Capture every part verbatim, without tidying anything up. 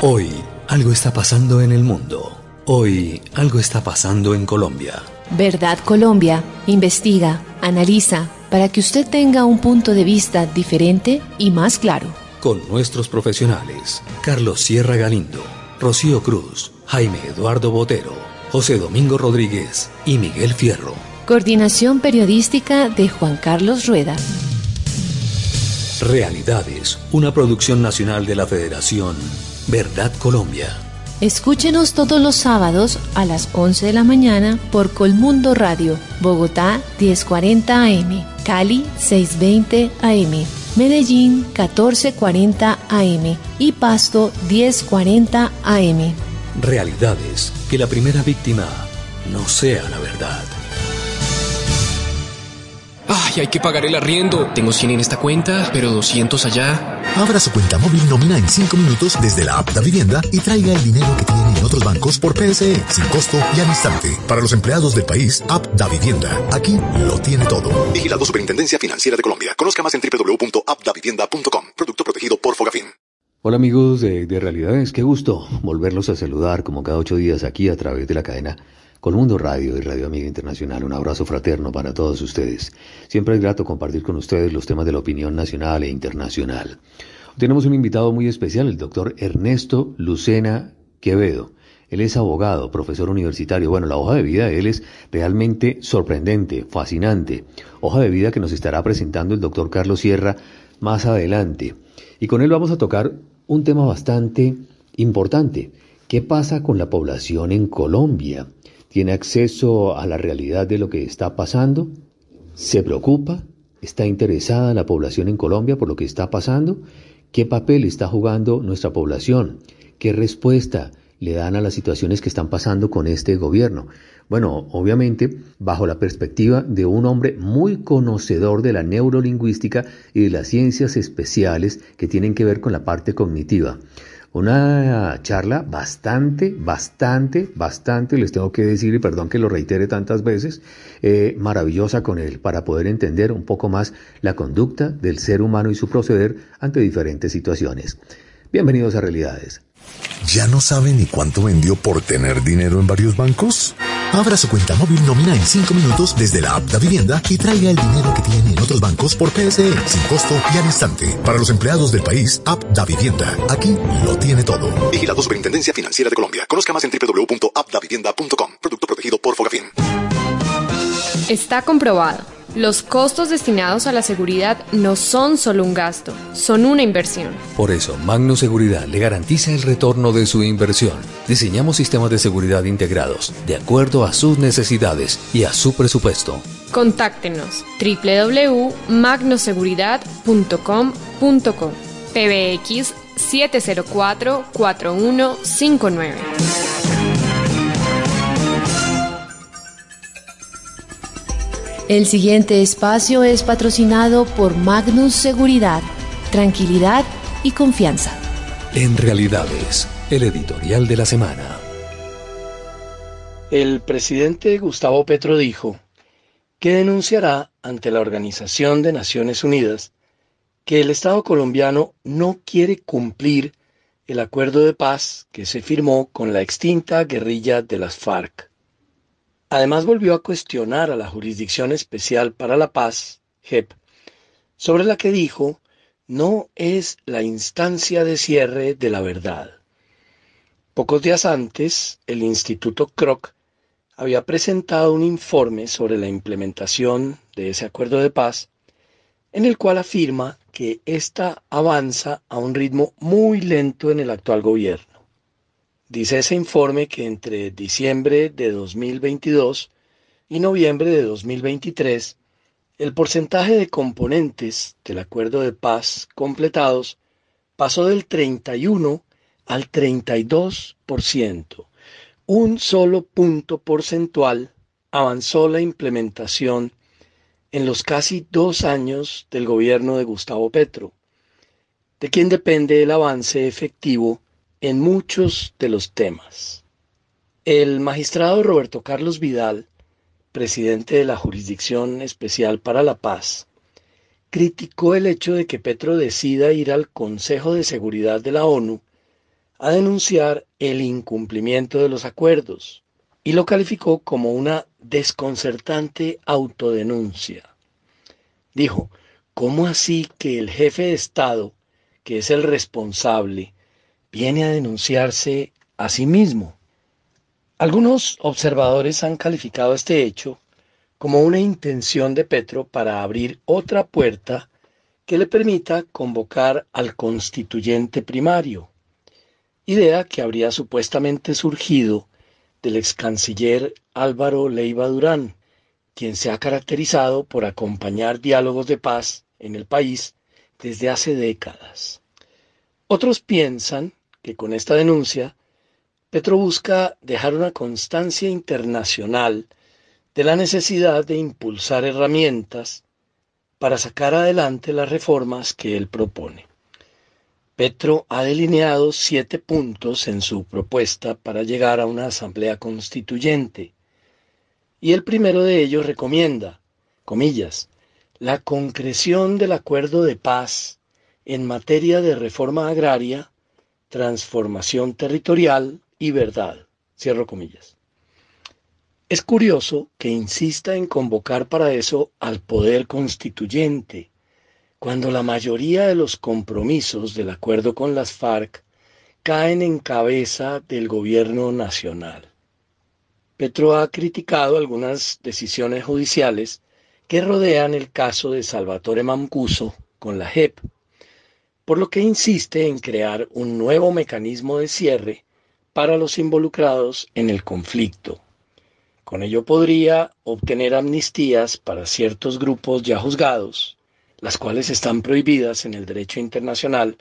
Hoy algo está pasando en el mundo. Hoy algo está pasando en Colombia. Verdad Colombia investiga, analiza, para que usted tenga un punto de vista diferente y más claro. Con nuestros profesionales, Carlos Sierra Galindo, Rocío Cruz, Jaime Eduardo Botero, José Domingo Rodríguez y Miguel Fierro. Coordinación periodística de Juan Carlos Rueda. Realidades, una producción nacional de la Federación Verdad Colombia. Escúchenos todos los sábados a las once de la mañana por Colmundo Radio, Bogotá diez cuarenta A M, Cali seiscientos veinte A M, Medellín catorce cuarenta A M y Pasto diez cuarenta A M. Realidades, que la primera víctima no sea la verdad. Ay, hay que pagar el arriendo. Tengo cien en esta cuenta, pero doscientos allá. Abra su cuenta móvil Nómina en cinco minutos desde la app Davivienda y traiga el dinero que tiene en otros bancos por P S E, sin costo y al instante. Para los empleados del país, app Davivienda. Aquí lo tiene todo. Vigilado Superintendencia Financiera de Colombia. Conozca más en doble u doble u doble u punto app davivienda punto com. Producto protegido por Fogafín. Hola amigos de, de Realidades, qué gusto volverlos a saludar como cada ocho días aquí a través de la cadena Colmundo Radio y Radio Amiga Internacional. Un abrazo fraterno para todos ustedes. Siempre es grato compartir con ustedes los temas de la opinión nacional e internacional. Tenemos un invitado muy especial, el doctor Ernesto Lucena Quevedo. Él es abogado, profesor universitario. Bueno, la hoja de vida de él es realmente sorprendente, fascinante. Hoja de vida que nos estará presentando el doctor Carlos Sierra más adelante. Y con él vamos a tocar un tema bastante importante. ¿Qué pasa con la población en Colombia? ¿Tiene acceso a la realidad de lo que está pasando? ¿Se preocupa? ¿Está interesada la población en Colombia por lo que está pasando? ¿Qué papel está jugando nuestra población? ¿Qué respuesta le dan a las situaciones que están pasando con este gobierno? Bueno, obviamente, bajo la perspectiva de un hombre muy conocedor de la neurolingüística y de las ciencias especiales que tienen que ver con la parte cognitiva. Una charla bastante, bastante, bastante, les tengo que decir, y perdón que lo reitere tantas veces, eh, maravillosa con él, para poder entender un poco más la conducta del ser humano y su proceder ante diferentes situaciones. Bienvenidos a Realidades. ¿Ya no sabe ni cuánto vendió por tener dinero en varios bancos? Abra su cuenta móvil Nómina en cinco minutos desde la app Davivienda y traiga el dinero que tiene en otros bancos por P S E, sin costo y al instante. Para los empleados del país, app Davivienda. Aquí lo tiene todo. Vigilado Superintendencia Financiera de Colombia. Conozca más en doble u doble u doble u punto app davivienda punto com. Producto protegido por Fogafín. Está comprobado. Los costos destinados a la seguridad no son solo un gasto, son una inversión. Por eso, Magnus Seguridad le garantiza el retorno de su inversión. Diseñamos sistemas de seguridad integrados, de acuerdo a sus necesidades y a su presupuesto. Contáctenos doble u doble u doble u punto magnoseguridad punto com punto co, P B X siete cero cuatro, cuatro uno cinco nueve. El siguiente espacio es patrocinado por Magnus Seguridad, tranquilidad y confianza. En Realidades, el editorial de la semana. El presidente Gustavo Petro dijo que denunciará ante la Organización de Naciones Unidas que el Estado colombiano no quiere cumplir el acuerdo de paz que se firmó con la extinta guerrilla de las FARC. Además volvió a cuestionar a la Jurisdicción Especial para la Paz, J E P, sobre la que dijo no es la instancia de cierre de la verdad. Pocos días antes, el Instituto Kroc había presentado un informe sobre la implementación de ese acuerdo de paz, en el cual afirma que ésta avanza a un ritmo muy lento en el actual gobierno. Dice ese informe que entre diciembre de dos mil veintidós y noviembre de dos mil veintitrés, el porcentaje de componentes del acuerdo de paz completados pasó del treinta y uno al treinta y dos por ciento. Un solo punto porcentual avanzó la implementación en los casi dos años del gobierno de Gustavo Petro, de quien depende el avance efectivo en muchos de los temas. El magistrado Roberto Carlos Vidal, presidente de la Jurisdicción Especial para la Paz, criticó el hecho de que Petro decida ir al Consejo de Seguridad de la ONU a denunciar el incumplimiento de los acuerdos y lo calificó como una desconcertante autodenuncia. Dijo, ¿cómo así que el jefe de Estado, que es el responsable, viene a denunciarse a sí mismo? Algunos observadores han calificado este hecho como una intención de Petro para abrir otra puerta que le permita convocar al constituyente primario, idea que habría supuestamente surgido del ex canciller Álvaro Leiva Durán, quien se ha caracterizado por acompañar diálogos de paz en el país desde hace décadas. Otros piensan que con esta denuncia, Petro busca dejar una constancia internacional de la necesidad de impulsar herramientas para sacar adelante las reformas que él propone. Petro ha delineado siete puntos en su propuesta para llegar a una asamblea constituyente, y el primero de ellos recomienda, comillas, la concreción del acuerdo de paz en materia de reforma agraria, transformación territorial y verdad, cierro comillas. Es curioso que insista en convocar para eso al poder constituyente, cuando la mayoría de los compromisos del acuerdo con las FARC caen en cabeza del gobierno nacional. Petro ha criticado algunas decisiones judiciales que rodean el caso de Salvatore Mancuso con la J E P, por lo que insiste en crear un nuevo mecanismo de cierre para los involucrados en el conflicto. Con ello podría obtener amnistías para ciertos grupos ya juzgados, las cuales están prohibidas en el derecho internacional,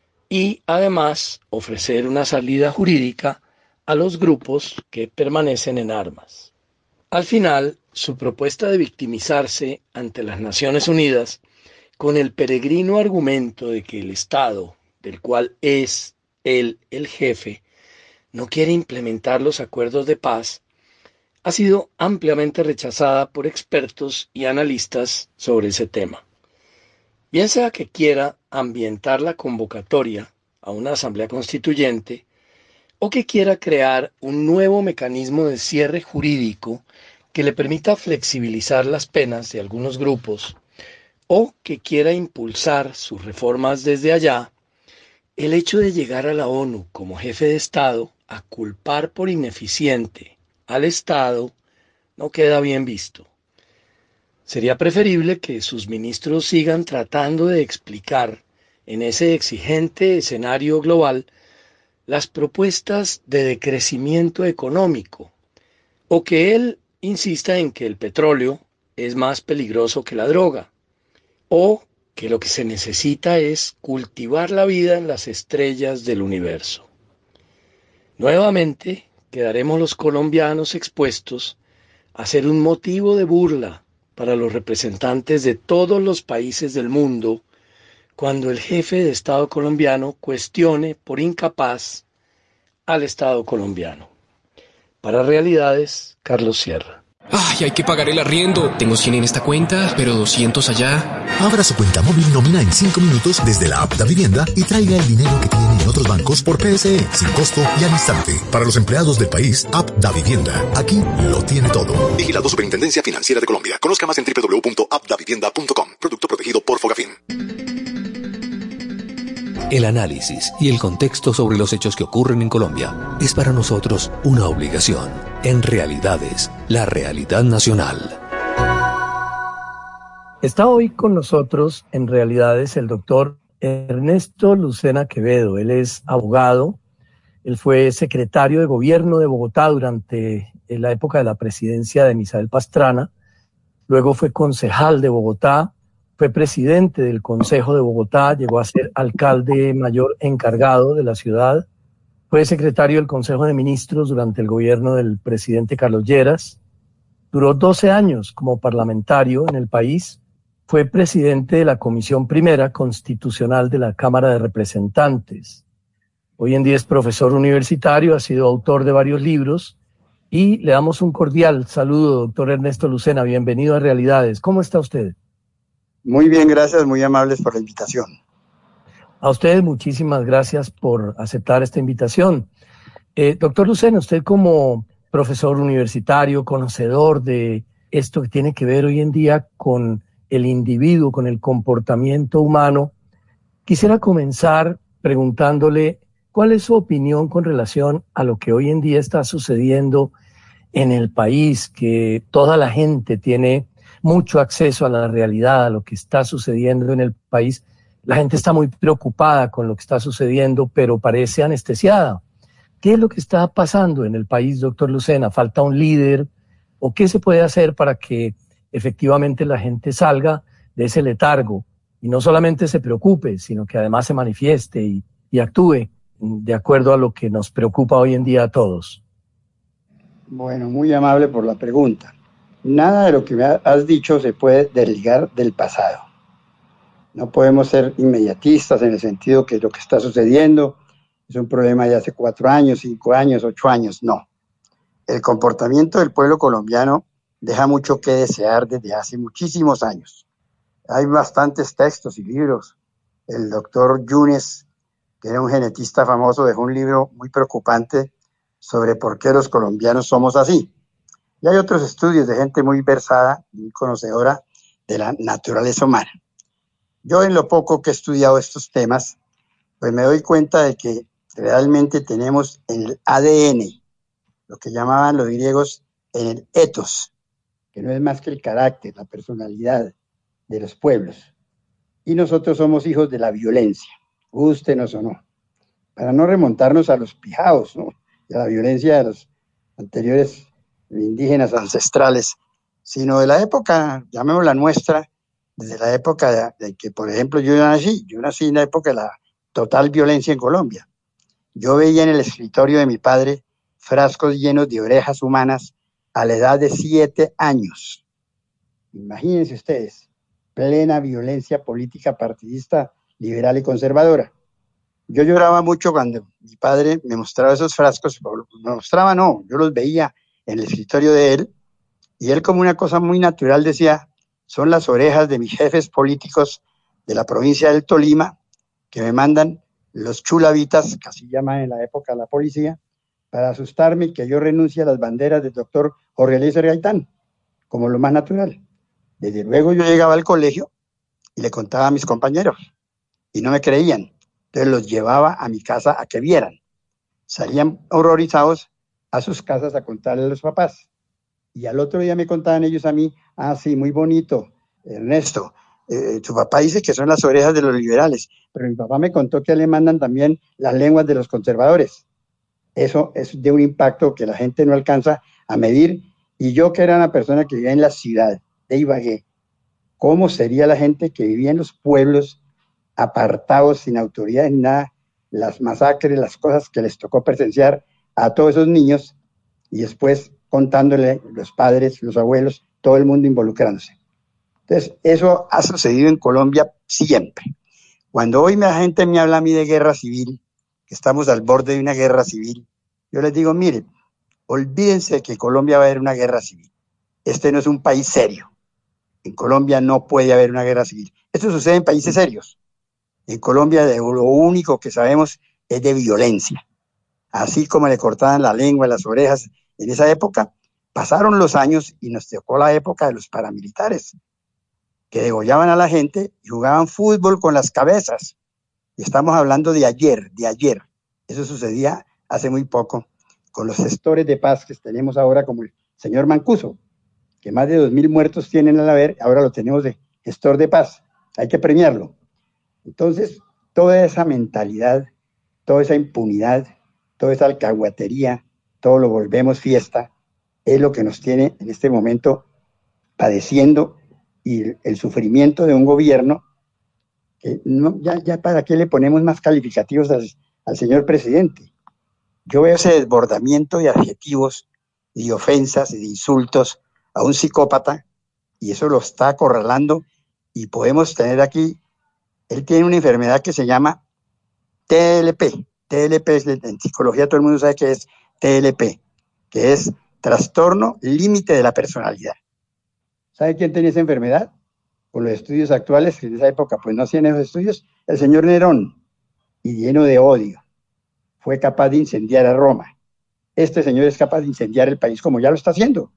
y además ofrecer una salida jurídica a los grupos que permanecen en armas. Al final, su propuesta de victimizarse ante las Naciones Unidas con el peregrino argumento de que el Estado, del cual es él el jefe, no quiere implementar los acuerdos de paz, ha sido ampliamente rechazada por expertos y analistas sobre ese tema. Bien sea que quiera ambientar la convocatoria a una asamblea constituyente o que quiera crear un nuevo mecanismo de cierre jurídico que le permita flexibilizar las penas de algunos grupos, o que quiera impulsar sus reformas desde allá, el hecho de llegar a la ONU como jefe de Estado a culpar por ineficiente al Estado no queda bien visto. Sería preferible que sus ministros sigan tratando de explicar en ese exigente escenario global las propuestas de decrecimiento económico, o que él insista en que el petróleo es más peligroso que la droga, o que lo que se necesita es cultivar la vida en las estrellas del universo. Nuevamente quedaremos los colombianos expuestos a ser un motivo de burla para los representantes de todos los países del mundo cuando el jefe de Estado colombiano cuestione por incapaz al Estado colombiano. Para Realidades, Carlos Sierra. Ay, hay que pagar el arriendo. Tengo cien en esta cuenta, pero doscientos allá. Abra su cuenta móvil Nómina en cinco minutos desde la app Da Vivienda y traiga el dinero que tiene en otros bancos por P S E, sin costo y al instante. Para los empleados del país, app Da Vivienda. Aquí lo tiene todo. Vigilado Superintendencia Financiera de Colombia. Conozca más en doble u doble u doble u punto app da vivienda punto com. Producto protegido por Fogafín. El análisis y el contexto sobre los hechos que ocurren en Colombia es para nosotros una obligación. En Realidades, la realidad nacional. Está hoy con nosotros en Realidades el doctor Ernesto Lucena Quevedo. Él es abogado, él fue secretario de Gobierno de Bogotá durante la época de la presidencia de Misael Pastrana, luego fue concejal de Bogotá, fue presidente del Consejo de Bogotá, llegó a ser alcalde mayor encargado de la ciudad, fue secretario del Consejo de Ministros durante el gobierno del presidente Carlos Lleras, duró doce años como parlamentario en el país, fue presidente de la Comisión Primera Constitucional de la Cámara de Representantes. Hoy en día es profesor universitario, ha sido autor de varios libros y le damos un cordial saludo, doctor Ernesto Lucena, bienvenido a Realidades. ¿Cómo está usted? Muy bien, gracias, muy amables por la invitación. A ustedes muchísimas gracias por aceptar esta invitación. Eh, doctor Lucena, usted como profesor universitario, conocedor de esto que tiene que ver hoy en día con el individuo, con el comportamiento humano, quisiera comenzar preguntándole cuál es su opinión con relación a lo que hoy en día está sucediendo en el país, que toda la gente tiene mucho acceso a la realidad, a lo que está sucediendo en el país. La gente está muy preocupada con lo que está sucediendo, pero parece anestesiada. ¿Qué es lo que está pasando en el país, doctor Lucena? ¿Falta un líder? ¿O qué se puede hacer para que efectivamente la gente salga de ese letargo y no solamente se preocupe, sino que además se manifieste y, y actúe de acuerdo a lo que nos preocupa hoy en día a todos? Bueno, muy amable por la pregunta. Nada de lo que me has dicho se puede desligar del pasado. No podemos ser inmediatistas en el sentido que lo que está sucediendo es un problema de hace cuatro años, cinco años, ocho años. No. El comportamiento del pueblo colombiano deja mucho que desear desde hace muchísimos años. Hay bastantes textos y libros. El doctor Yunes, que era un genetista famoso, dejó un libro muy preocupante sobre por qué los colombianos somos así. Y hay otros estudios de gente muy versada, muy conocedora de la naturaleza humana. Yo, en lo poco que he estudiado estos temas, pues me doy cuenta de que realmente tenemos en el A D N, lo que llamaban los griegos en el ethos, que no es más que el carácter, la personalidad de los pueblos. Y nosotros somos hijos de la violencia, gústenos o no. Para no remontarnos a los pijaos, ¿no?, y a la violencia de los anteriores indígenas ancestrales, sino de la época, llamémosla nuestra, desde la época de, de que, por ejemplo, yo nací, yo nací en la época de la total violencia en Colombia. Yo veía en el escritorio de mi padre frascos llenos de orejas humanas a la edad de siete años. Imagínense ustedes, plena violencia política partidista, liberal y conservadora. Yo lloraba mucho cuando mi padre me mostraba esos frascos, me mostraba no, yo los veía en el escritorio de él, y él, como una cosa muy natural, decía: son las orejas de mis jefes políticos de la provincia del Tolima, que me mandan los chulavitas, que así llaman en la época la policía, para asustarme y que yo renuncie a las banderas del doctor Jorge Eliezer Gaitán, como lo más natural. Desde luego yo llegaba al colegio y le contaba a mis compañeros, y no me creían. Entonces los llevaba a mi casa a que vieran. Salían horrorizados a sus casas a contarle a los papás. Y al otro día me contaban ellos a mí: ah, sí, muy bonito, Ernesto, eh, tu papá dice que son las orejas de los liberales, pero mi papá me contó que le mandan también las lenguas de los conservadores. Eso es de un impacto que la gente no alcanza a medir. Y yo, que era una persona que vivía en la ciudad de Ibagué, ¿cómo sería la gente que vivía en los pueblos apartados, sin autoridad ni nada, las masacres, las cosas que les tocó presenciar a todos esos niños, y después contándole los padres, los abuelos, todo el mundo involucrándose? Entonces, eso ha sucedido en Colombia siempre. Cuando hoy la gente me habla a mí de guerra civil, que estamos al borde de una guerra civil, yo les digo: miren, olvídense de que Colombia va a haber una guerra civil. Este no es un país serio. En Colombia no puede haber una guerra civil. Esto sucede en países serios. En Colombia lo único que sabemos es de violencia. Así como le cortaban la lengua, las orejas en esa época, pasaron los años y nos tocó la época de los paramilitares, que degollaban a la gente y jugaban fútbol con las cabezas. Y estamos hablando de ayer, de ayer. Eso sucedía hace muy poco con los gestores de paz que tenemos ahora, como el señor Mancuso, que más de dos mil muertos tienen al haber, ahora lo tenemos de gestor de paz. Hay que premiarlo. Entonces, toda esa mentalidad, toda esa impunidad, toda esa alcahuetería, todo lo volvemos fiesta, es lo que nos tiene en este momento padeciendo, y el sufrimiento de un gobierno que no, ya, ya para qué le ponemos más calificativos al, al señor presidente. Yo veo ese desbordamiento de adjetivos y de ofensas y de insultos a un psicópata, y eso lo está acorralando. Y podemos tener aquí, él tiene una enfermedad que se llama T L P. T L P es, en psicología todo el mundo sabe que es T L P, que es trastorno límite de la personalidad. ¿Sabe quién tenía esa enfermedad? Con los estudios actuales, que en esa época pues no hacían esos estudios, el señor Nerón. y lleno de odio. Fue capaz de incendiar a Roma. Este señor es capaz de incendiar el país como ya lo está haciendo.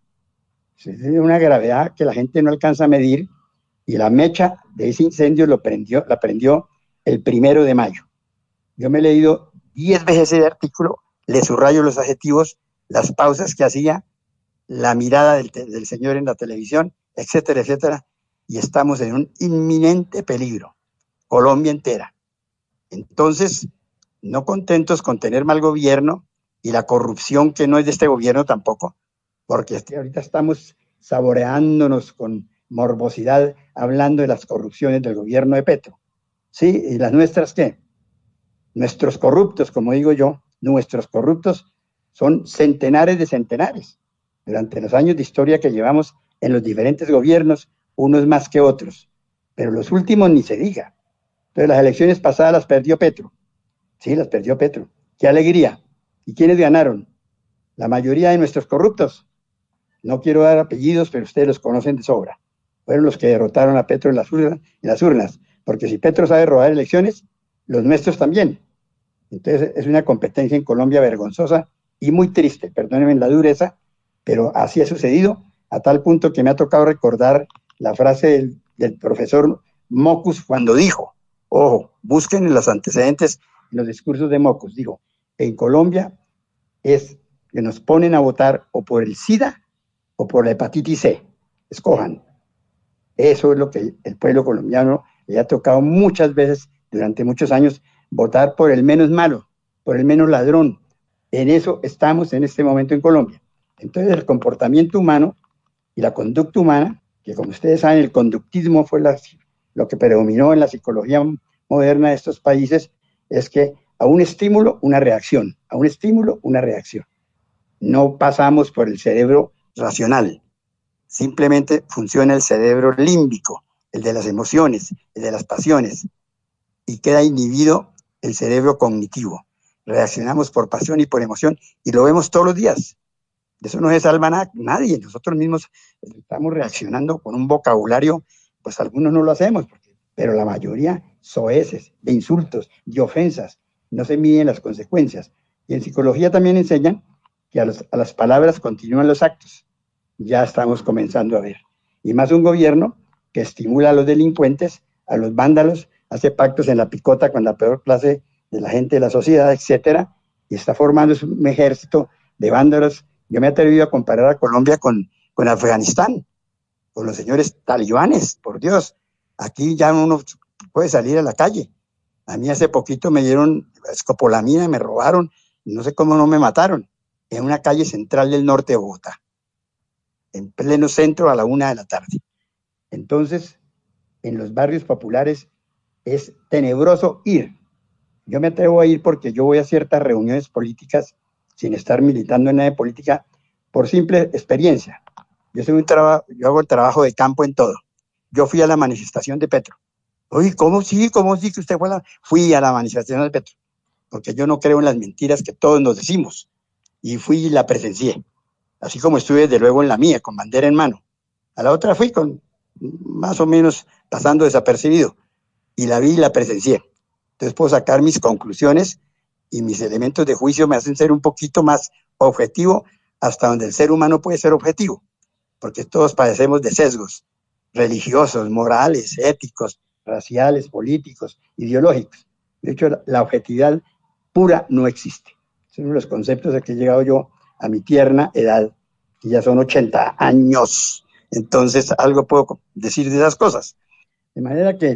Es de una gravedad que la gente no alcanza a medir, y la mecha de ese incendio lo prendió, la prendió el primero de mayo. Yo me he leído diez veces ese artículo, le subrayo los adjetivos, las pausas que hacía, la mirada del, del señor en la televisión, etcétera, etcétera, y estamos en un inminente peligro, Colombia entera. Entonces, no contentos con tener mal gobierno y la corrupción que no es de este gobierno tampoco, porque este, ahorita estamos saboreándonos con morbosidad hablando de las corrupciones del gobierno de Petro. ¿Sí? ¿Y las nuestras qué? Nuestros corruptos, como digo yo, nuestros corruptos son centenares de centenares. Durante los años de historia que llevamos en los diferentes gobiernos, unos más que otros, pero los últimos ni se diga. Entonces las elecciones pasadas las perdió Petro. Sí, las perdió Petro. ¡Qué alegría! ¿Y quiénes ganaron? La mayoría de nuestros corruptos. No quiero dar apellidos, pero ustedes los conocen de sobra. Fueron los que derrotaron a Petro en las urnas, en las urnas, porque si Petro sabe robar elecciones, los nuestros también. Entonces es una competencia en Colombia vergonzosa y muy triste, perdónenme la dureza, pero así ha sucedido, a tal punto que me ha tocado recordar la frase del, del profesor Mockus cuando dijo, ojo, busquen en los antecedentes, en los discursos de Mockus, dijo, en Colombia es que nos ponen a votar o por el SIDA o por la hepatitis C, escojan. Eso es lo que el pueblo colombiano le ha tocado muchas veces durante muchos años, votar por el menos malo, por el menos ladrón. En eso estamos en este momento en Colombia. Entonces el comportamiento humano y la conducta humana, que como ustedes saben el conductismo fue la, lo que predominó en la psicología moderna de estos países, es que a un estímulo una reacción, a un estímulo una reacción. No pasamos por el cerebro racional, simplemente funciona el cerebro límbico, el de las emociones, el de las pasiones, y queda inhibido el cerebro cognitivo. Reaccionamos por pasión y por emoción, y lo vemos todos los días. De eso no se salva na- nadie. Nosotros mismos estamos reaccionando con un vocabulario, pues algunos no lo hacemos, porque, pero la mayoría soeces, de insultos, de ofensas, no se miden las consecuencias. Y en psicología también enseñan que a, los, a las palabras continúan los actos. Ya estamos comenzando a ver. Y más un gobierno que estimula a los delincuentes, a los vándalos, hace pactos en la picota con la peor clase de la gente de la sociedad, etcétera, y está formando un ejército de vándalos. Yo me he atrevido a comparar a Colombia con, con Afganistán, con los señores talibanes, por Dios. Aquí ya uno puede salir a la calle. A mí hace poquito me dieron escopolamina, me robaron, no sé cómo no me mataron, en una calle central del norte de Bogotá, en pleno centro a la una de la tarde. Entonces, en los barrios populares es tenebroso ir. Yo me atrevo a ir porque yo voy a ciertas reuniones políticas sin estar militando en nada de política por simple experiencia. Yo, soy un traba, yo hago el trabajo de campo en todo. Yo fui a la manifestación de Petro. Oye, ¿cómo sí? ¿Cómo sí que usted fue a la...? Fui a la manifestación de Petro, porque yo no creo en las mentiras que todos nos decimos. Y fui y la presencié. Así como estuve desde luego en la mía, con bandera en mano. A la otra fui con más o menos pasando desapercibido. Y la vi y la presencié. Entonces puedo sacar mis conclusiones y mis elementos de juicio me hacen ser un poquito más objetivo hasta donde el ser humano puede ser objetivo, porque todos padecemos de sesgos religiosos, morales, éticos, raciales, políticos, ideológicos. De hecho, la, la objetividad pura no existe. Es uno de los conceptos a que he llegado yo a mi tierna edad, que ya son ochenta años. Entonces, algo puedo decir de esas cosas. De manera que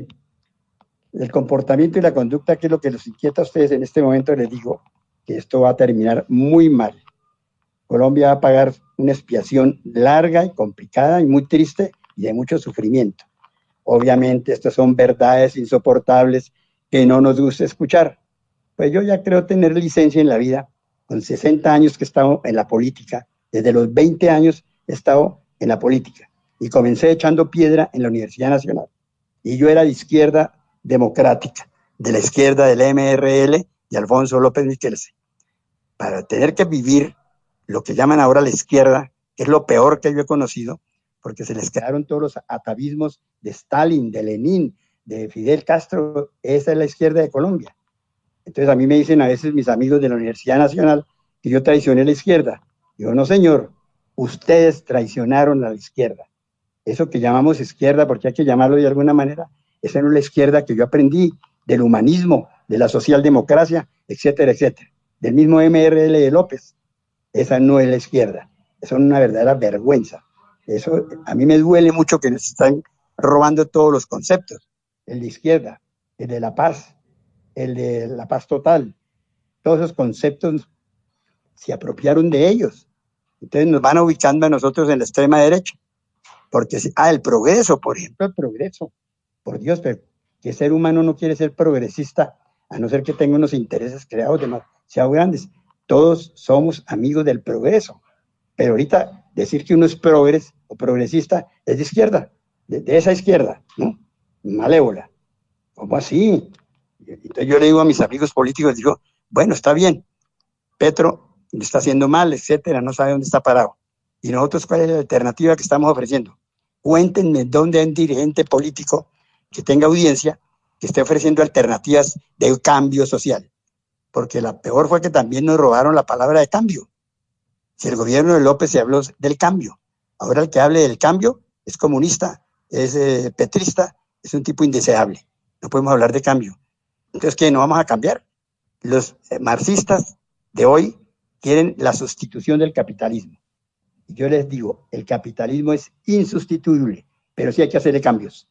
el comportamiento y la conducta, que es lo que los inquieta a ustedes en este momento, les digo que esto va a terminar muy mal. Colombia va a pagar una expiación larga y complicada y muy triste y de mucho sufrimiento. Obviamente, estas son verdades insoportables que no nos gusta escuchar. Pues yo ya creo tener licencia en la vida, con sesenta años que he estado en la política, desde los veinte años he estado en la política y comencé echando piedra en la Universidad Nacional. Y yo era de izquierda democrática, de la izquierda del M R L y Alfonso López Miquelsen. Para tener que vivir lo que llaman ahora la izquierda, que es lo peor que yo he conocido, porque se les quedaron todos los atavismos de Stalin, de Lenin, de Fidel Castro. Esa es la izquierda de Colombia. Entonces a mí me dicen a veces mis amigos de la Universidad Nacional que yo traicioné a la izquierda. Yo no, señor, ustedes traicionaron a la izquierda. Eso que llamamos izquierda, porque hay que llamarlo de alguna manera, esa no es la izquierda que yo aprendí del humanismo, de la socialdemocracia, etcétera, etcétera. Del mismo M R L de López. Esa no es la izquierda. Eso es una verdadera vergüenza. Eso a mí me duele mucho que nos están robando todos los conceptos. El de izquierda, el de la paz, el de la paz total. Todos esos conceptos se apropiaron de ellos. Entonces nos van ubicando a nosotros en la extrema derecha. Porque, ah, el progreso, por ejemplo, el progreso. Por Dios, pero ¿qué ser humano no quiere ser progresista? A no ser que tenga unos intereses creados demasiado grandes. Todos somos amigos del progreso. Pero ahorita decir que uno es progres o progresista es de izquierda, de, de esa izquierda, ¿no? Malévola. ¿Cómo así? Entonces yo le digo a mis amigos políticos, digo, bueno, está bien, Petro lo está haciendo mal, etcétera, no sabe dónde está parado. ¿Y nosotros cuál es la alternativa que estamos ofreciendo? Cuéntenme dónde hay un dirigente político que tenga audiencia, que esté ofreciendo alternativas de cambio social. Porque la peor fue que también nos robaron la palabra de cambio. Si el gobierno de López se habló del cambio, ahora el que hable del cambio es comunista, es eh, petrista, es un tipo indeseable. No podemos hablar de cambio. Entonces, ¿qué? ¿No vamos a cambiar? Los eh, marxistas de hoy quieren la sustitución del capitalismo. Y yo les digo, el capitalismo es insustituible, pero sí hay que hacerle cambios.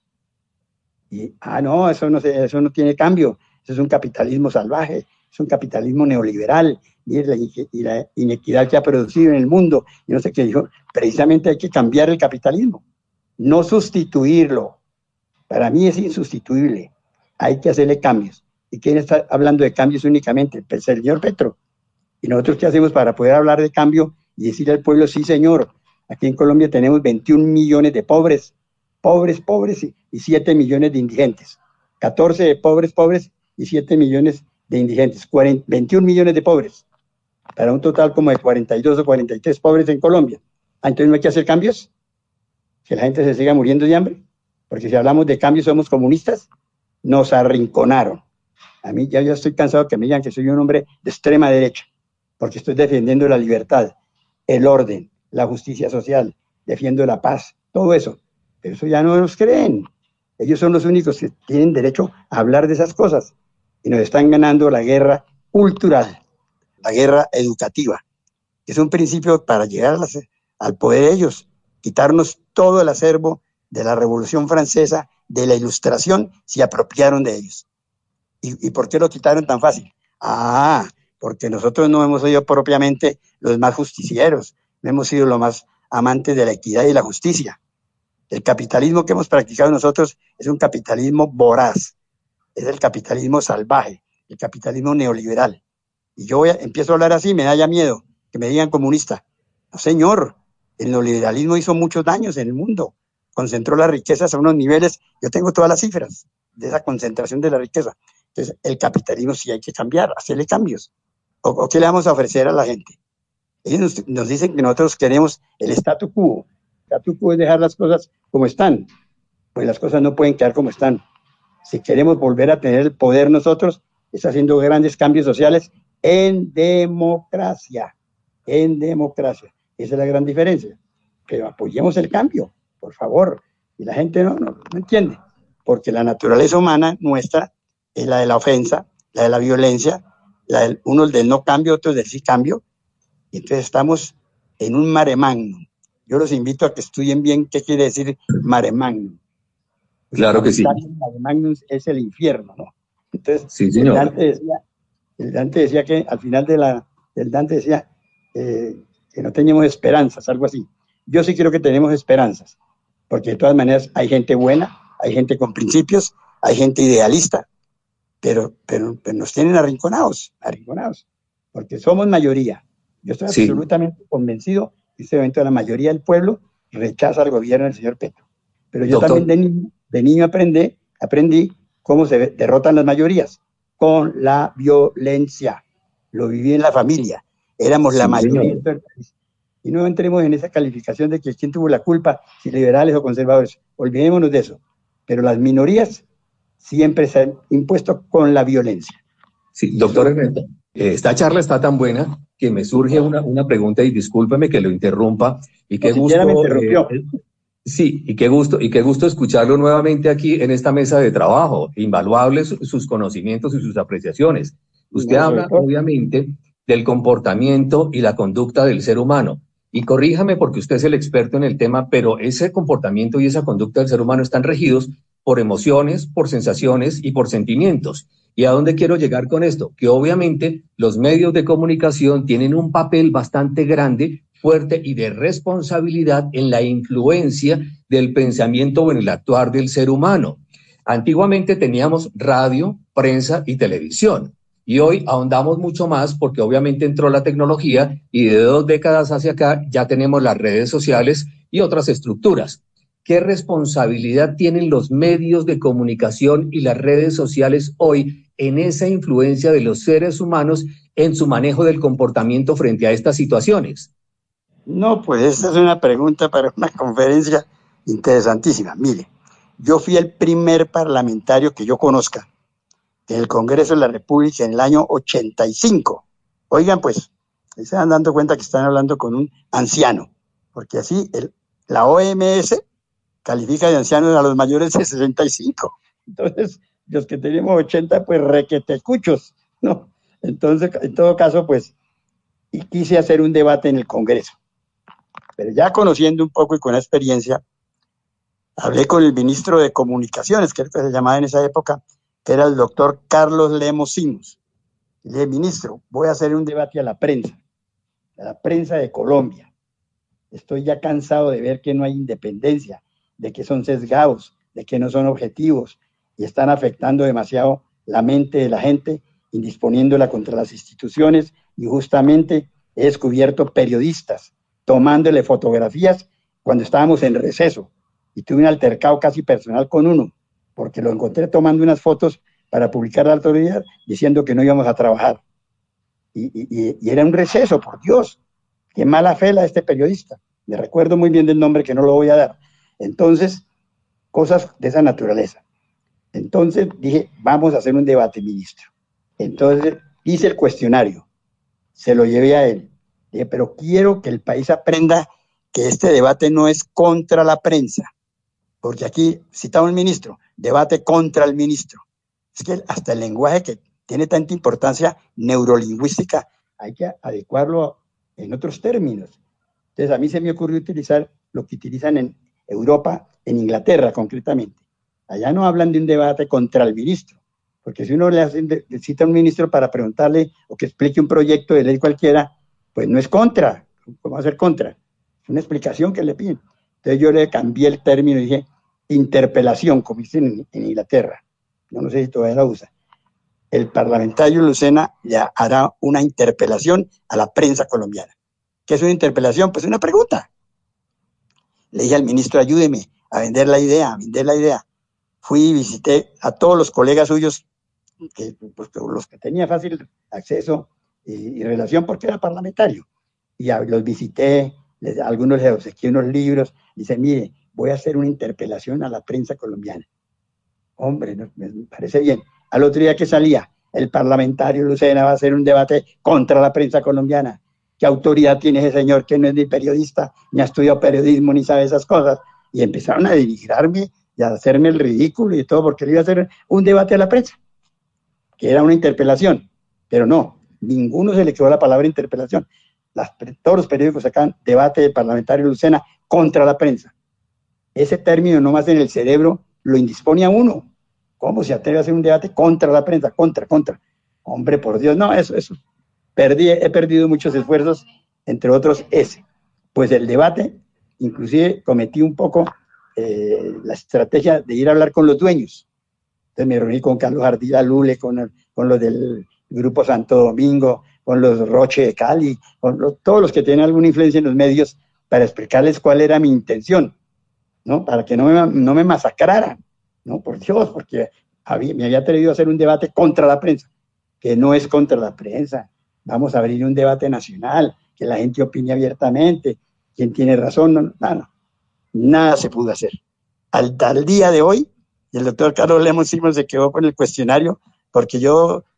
Y, ah, no, eso no, se, eso no tiene cambio, eso es un capitalismo salvaje, es un capitalismo neoliberal, y la, y la inequidad que ha producido en el mundo, y no sé qué dijo, precisamente hay que cambiar el capitalismo, no sustituirlo. Para mí es insustituible, hay que hacerle cambios. ¿Y quién está hablando de cambios únicamente? El señor Petro. ¿Y nosotros qué hacemos para poder hablar de cambio y decirle al pueblo, sí señor, aquí en Colombia tenemos veintiún millones de pobres, pobres, pobres y, y siete millones de indigentes, catorce de pobres, pobres y siete millones de indigentes, cuarenta, veintiún millones de pobres, para un total como de cuarenta y dos o cuarenta y tres pobres en Colombia. Ah, entonces no hay que hacer cambios, que la gente se siga muriendo de hambre, porque si hablamos de cambios somos comunistas, nos arrinconaron. A mí ya yo estoy cansado que me digan que soy un hombre de extrema derecha, porque estoy defendiendo la libertad, el orden, la justicia social, defiendo la paz, todo eso. Pero eso ya no nos creen. Ellos son los únicos que tienen derecho a hablar de esas cosas. Y nos están ganando la guerra cultural, la guerra educativa, que es un principio para llegar a las, al poder de ellos, quitarnos todo el acervo de la Revolución Francesa, de la Ilustración, se apropiaron de ellos. ¿Y, y por qué lo quitaron tan fácil? Ah, porque nosotros no hemos sido propiamente los más justicieros, no hemos sido los más amantes de la equidad y la justicia. El capitalismo que hemos practicado nosotros es un capitalismo voraz, es el capitalismo salvaje, el capitalismo neoliberal. Y yo voy a, empiezo a hablar así, me da ya miedo que me digan comunista. No, señor, el neoliberalismo hizo muchos daños en el mundo, concentró las riquezas a unos niveles, yo tengo todas las cifras de esa concentración de la riqueza. Entonces, el capitalismo sí hay que cambiar, hacerle cambios. ¿O, o qué le vamos a ofrecer a la gente? Ellos nos, nos dicen que nosotros queremos el statu quo. El statu quo es dejar las cosas como están. Pues las cosas no pueden quedar como están. Si queremos volver a tener el poder nosotros, es haciendo grandes cambios sociales en democracia. En democracia. Esa es la gran diferencia. Pero apoyemos el cambio, por favor. Y la gente no, no, no entiende. Porque la naturaleza humana nuestra es la de la ofensa, la de la violencia, la del, uno del no cambio, otro del sí cambio. Y entonces estamos en un mare magnum. Yo los invito a que estudien bien qué quiere decir mare magnum. Claro que sí. El mare magnum es el infierno, ¿no? Entonces, sí, señor. El, Dante decía, el Dante decía que al final de la, del Dante decía eh, que no teníamos esperanzas, algo así. Yo sí creo que tenemos esperanzas, porque de todas maneras hay gente buena, hay gente con principios, hay gente idealista, pero, pero, pero nos tienen arrinconados, arrinconados, porque somos mayoría. Yo estoy sí. absolutamente convencido que en este momento la mayoría del pueblo rechaza al gobierno del señor Petro. Pero yo Doctor. también de niño, de niño aprendí, aprendí cómo se derrotan las mayorías, con la violencia. Lo viví en la familia, éramos sí, la mayoría del país. Y no entremos en esa calificación de que quién tuvo la culpa, si liberales o conservadores. Olvidémonos de eso. Pero las minorías siempre se han impuesto con la violencia. Sí, doctor Ernesto, eh, esta charla está tan buena que me surge una, una pregunta y discúlpeme que lo interrumpa y qué no, siquiera gusto. me interrumpió. Eh, sí, y qué gusto, y qué gusto escucharlo nuevamente aquí en esta mesa de trabajo. Invaluables su- sus conocimientos y sus apreciaciones. Usted No, habla, doctor. obviamente, del comportamiento y la conducta del ser humano. Y corríjame porque usted es el experto en el tema, pero ese comportamiento y esa conducta del ser humano están regidos por emociones, por sensaciones y por sentimientos. ¿Y a dónde quiero llegar con esto? Que obviamente los medios de comunicación tienen un papel bastante grande, fuerte y de responsabilidad en la influencia del pensamiento o en el actuar del ser humano. Antiguamente teníamos radio, prensa y televisión. Y hoy ahondamos mucho más porque obviamente entró la tecnología y de dos décadas hacia acá ya tenemos las redes sociales y otras estructuras. ¿Qué responsabilidad tienen los medios de comunicación y las redes sociales hoy en esa influencia de los seres humanos en su manejo del comportamiento frente a estas situaciones? No, pues esta es una pregunta para una conferencia interesantísima. Mire, yo fui el primer parlamentario que yo conozca en el Congreso de la República en el año ochenta y cinco. Oigan, pues, se van dando cuenta que están hablando con un anciano, porque así el, la O M S califica de ancianos a los mayores de sesenta y cinco. Entonces, los que tenemos ochenta, pues requetecuchos, ¿no? Entonces, en todo caso, pues, y quise hacer un debate en el Congreso. Pero ya conociendo un poco y con la experiencia, hablé con el ministro de Comunicaciones, que se llamaba en esa época, que era el doctor Carlos Lemos Simos. Y le dije, ministro, voy a hacer un debate a la prensa, a la prensa de Colombia. Estoy ya cansado de ver que no hay independencia, de que son sesgados, de que no son objetivos y están afectando demasiado la mente de la gente, indisponiéndola contra las instituciones, y justamente he descubierto periodistas tomándole fotografías cuando estábamos en receso, y tuve un altercado casi personal con uno, porque lo encontré tomando unas fotos para publicar la autoridad diciendo que no íbamos a trabajar. Y, y, y era un receso, por Dios. Qué mala fe la de este periodista. Me recuerdo muy bien del nombre, que no lo voy a dar. Entonces, cosas de esa naturaleza. Entonces dije, vamos a hacer un debate, ministro. Entonces hice el cuestionario, se lo llevé a él. Dije, pero quiero que el país aprenda que este debate no es contra la prensa, porque aquí citaba un ministro, debate contra el ministro. Es que hasta el lenguaje, que tiene tanta importancia neurolingüística, hay que adecuarlo en otros términos. Entonces a mí se me ocurrió utilizar lo que utilizan en Europa, en Inglaterra concretamente. Allá no hablan de un debate contra el ministro, porque si uno le, hace, le cita a un ministro para preguntarle o que explique un proyecto de ley cualquiera, pues no es contra. ¿Cómo va a ser contra? Es una explicación que le piden. Entonces yo le cambié el término y dije interpelación, como dicen en, en Inglaterra. Yo no sé si todavía la usa. El parlamentario Lucena ya hará una interpelación a la prensa colombiana. ¿Qué es una interpelación? Pues una pregunta. Le dije al ministro, ayúdeme a vender la idea, a vender la idea. Fui y visité a todos los colegas suyos, que, pues, los que tenía fácil acceso y, y relación porque era parlamentario. Y a, los visité, les, a algunos les obsequié unos libros. Dice, mire, voy a hacer una interpelación a la prensa colombiana. Hombre, no, me parece bien. Al otro día que salía, el parlamentario Lucena va a hacer un debate contra la prensa colombiana. ¿Qué autoridad tiene ese señor que no es ni periodista, ni ha estudiado periodismo, ni sabe esas cosas? Y empezaron a denigrarme y a hacerme el ridículo y todo, porque le iba a hacer un debate a la prensa, que era una interpelación. Pero no, ninguno se le quedó la palabra interpelación. Las, todos los periódicos sacan debate del parlamentario Lucena contra la prensa. Ese término nomás en el cerebro lo indispone a uno. ¿Cómo se atreve a hacer un debate contra la prensa? Contra, contra. Hombre, por Dios, no, eso, eso. Perdí, he perdido muchos esfuerzos, entre otros ese. Pues el debate, inclusive cometí un poco eh, la estrategia de ir a hablar con los dueños. Entonces me reuní con Carlos Ardila Lule, con, con los del Grupo Santo Domingo, con los Roche de Cali, con los, todos los que tienen alguna influencia en los medios, para explicarles cuál era mi intención, ¿no? Para que no me, no me masacraran, ¿no? Por Dios, porque había, me había atrevido a hacer un debate contra la prensa, que no es contra la prensa. Vamos a abrir un debate nacional, que la gente opine abiertamente, quién tiene razón, no, no, no. Nada se pudo hacer. Al, al día de hoy, el doctor Carlos Lemos Simos se quedó con el cuestionario, porque yo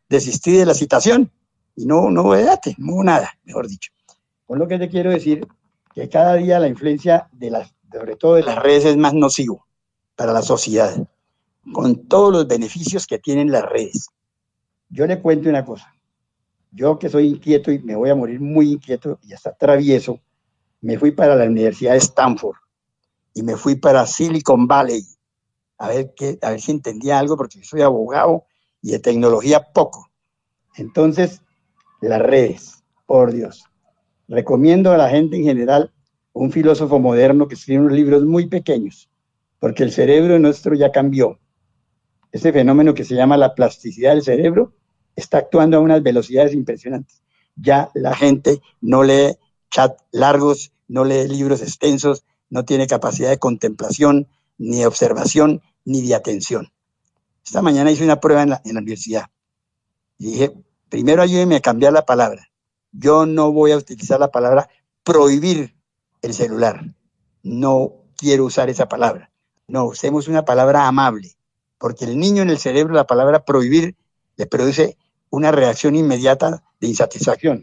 desistí de la citación y no, no hubo debate, no hubo nada, mejor dicho. Con lo que te quiero decir, que cada día la influencia, de las, sobre todo de las redes, es más nocivo para la sociedad, con todos los beneficios que tienen las redes. Yo le cuento una cosa, yo que soy inquieto y me voy a morir muy inquieto y hasta travieso, me fui para la Universidad de Stanford y me fui para Silicon Valley a ver, qué, a ver si entendía algo, porque soy abogado y de tecnología poco. Entonces, las redes, por Dios. Recomiendo a la gente en general un filósofo moderno que escribe unos libros muy pequeños, porque el cerebro nuestro ya cambió. Ese fenómeno que se llama la plasticidad del cerebro está actuando a unas velocidades impresionantes. Ya la gente no lee chat largos, no lee libros extensos, no tiene capacidad de contemplación, ni de observación, ni de atención. Esta mañana hice una prueba en la, en la universidad y dije, primero ayúdenme a cambiar la palabra. Yo no voy a utilizar la palabra prohibir el celular. No quiero usar esa palabra. No, usemos una palabra amable, porque el niño en el cerebro la palabra prohibir le produce una reacción inmediata de insatisfacción,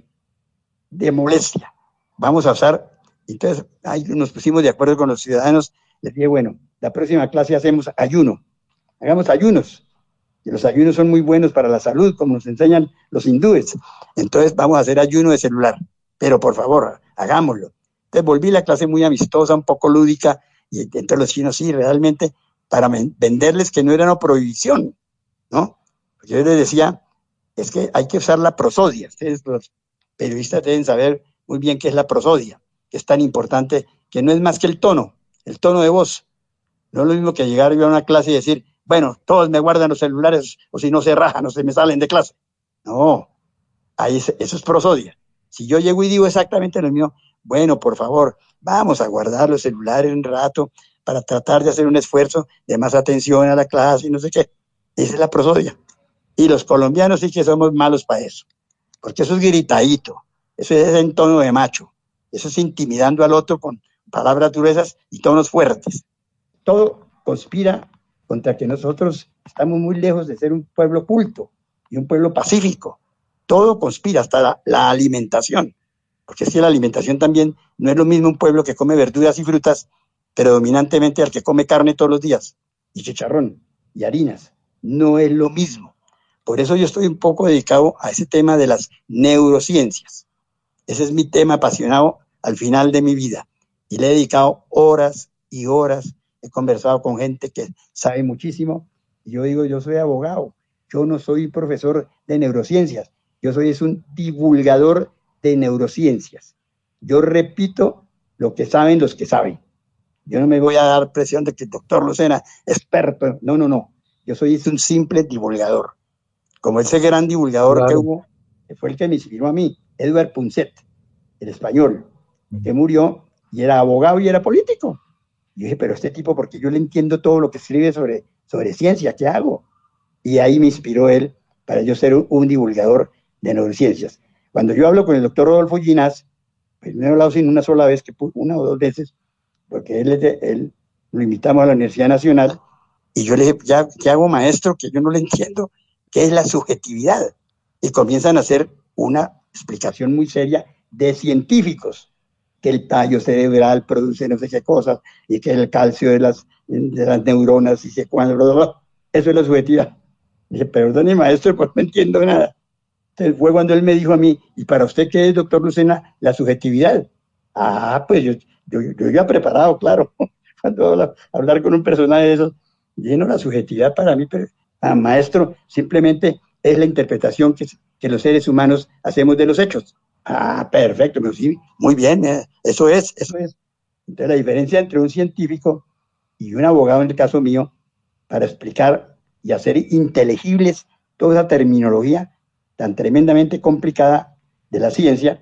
de molestia. Vamos a usar, entonces ahí nos pusimos de acuerdo con los ciudadanos, les dije, bueno, la próxima clase hacemos ayuno, hagamos ayunos, y los ayunos son muy buenos para la salud, como nos enseñan los hindúes. Entonces vamos a hacer ayuno de celular, pero por favor, hagámoslo. Entonces volví la clase muy amistosa, un poco lúdica, y entre los chinos sí, realmente, para venderles que no era una prohibición, ¿no? Porque yo les decía, es que hay que usar la prosodia. Ustedes, los periodistas, deben saber muy bien qué es la prosodia, que es tan importante, que no es más que el tono, el tono de voz. No es lo mismo que llegar yo a una clase y decir, bueno, todos me guardan los celulares, o si no se rajan, o se me salen de clase. No, ahí es, eso es prosodia. Si yo llego y digo exactamente lo mismo, bueno, por favor, vamos a guardar los celulares un rato para tratar de hacer un esfuerzo de más atención a la clase y no sé qué. Esa es la prosodia. Y los colombianos sí que somos malos para eso, porque eso es gritadito, eso es en tono de macho, eso es intimidando al otro con palabras gruesas y tonos fuertes. Todo conspira contra que nosotros estamos muy lejos de ser un pueblo culto y un pueblo pacífico. Todo conspira, hasta la, la alimentación, porque es que la alimentación también no es lo mismo un pueblo que come verduras y frutas, predominantemente al que come carne todos los días, y chicharrón, y harinas. No es lo mismo. Por eso yo estoy un poco dedicado a ese tema de las neurociencias. Ese es mi tema apasionado al final de mi vida. Y le he dedicado horas y horas. He conversado con gente que sabe muchísimo. Y yo digo, yo soy abogado. Yo no soy profesor de neurociencias. Yo soy es un divulgador de neurociencias. Yo repito lo que saben los que saben. Yo no me voy a dar presión de que el doctor Lucena, experto. No, no, no. Yo soy es un simple divulgador. Como ese gran divulgador claro. que hubo, que fue el que me inspiró a mí, Edward Punset, el español, que murió y era abogado y era político. Y yo dije, pero este tipo, porque yo le entiendo todo lo que escribe sobre, sobre ciencia, ¿qué hago? Y ahí me inspiró él para yo ser un, un divulgador de neurociencias. Cuando yo hablo con el doctor Rodolfo Ginás, pues no he hablado sin una sola vez, que una o dos veces, porque él, él lo invitamos a la Universidad Nacional, y yo le dije, ya, ¿qué hago, maestro? Que yo no le entiendo. ¿Qué es la subjetividad? Y comienzan a hacer una explicación muy seria de científicos, que el tallo cerebral produce no sé qué cosas, y que el calcio de las, de las neuronas, y sé cuándo, bla, bla, bla. Eso es la subjetividad. Dije, perdone, maestro, pues no entiendo nada. Entonces fue cuando él me dijo a mí, ¿y para usted qué es, doctor Lucena, la subjetividad? Ah, pues yo, yo, yo ya preparado, claro, cuando hablar, hablar con un personaje de esos. Dije, no, la subjetividad para mí, pero, ah, maestro, simplemente es la interpretación que, que los seres humanos hacemos de los hechos. Ah, perfecto, pero sí, muy bien, eh, eso es, eso es. Entonces la diferencia entre un científico y un abogado, en el caso mío, para explicar y hacer inteligibles toda esa terminología tan tremendamente complicada de la ciencia,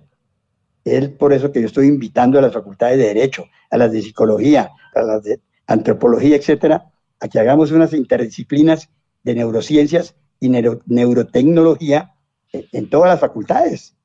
es por eso que yo estoy invitando a las facultades de Derecho, a las de Psicología, a las de Antropología, etcétera, a que hagamos unas interdisciplinas de neurociencias y neuro, neurotecnología en, en todas las facultades.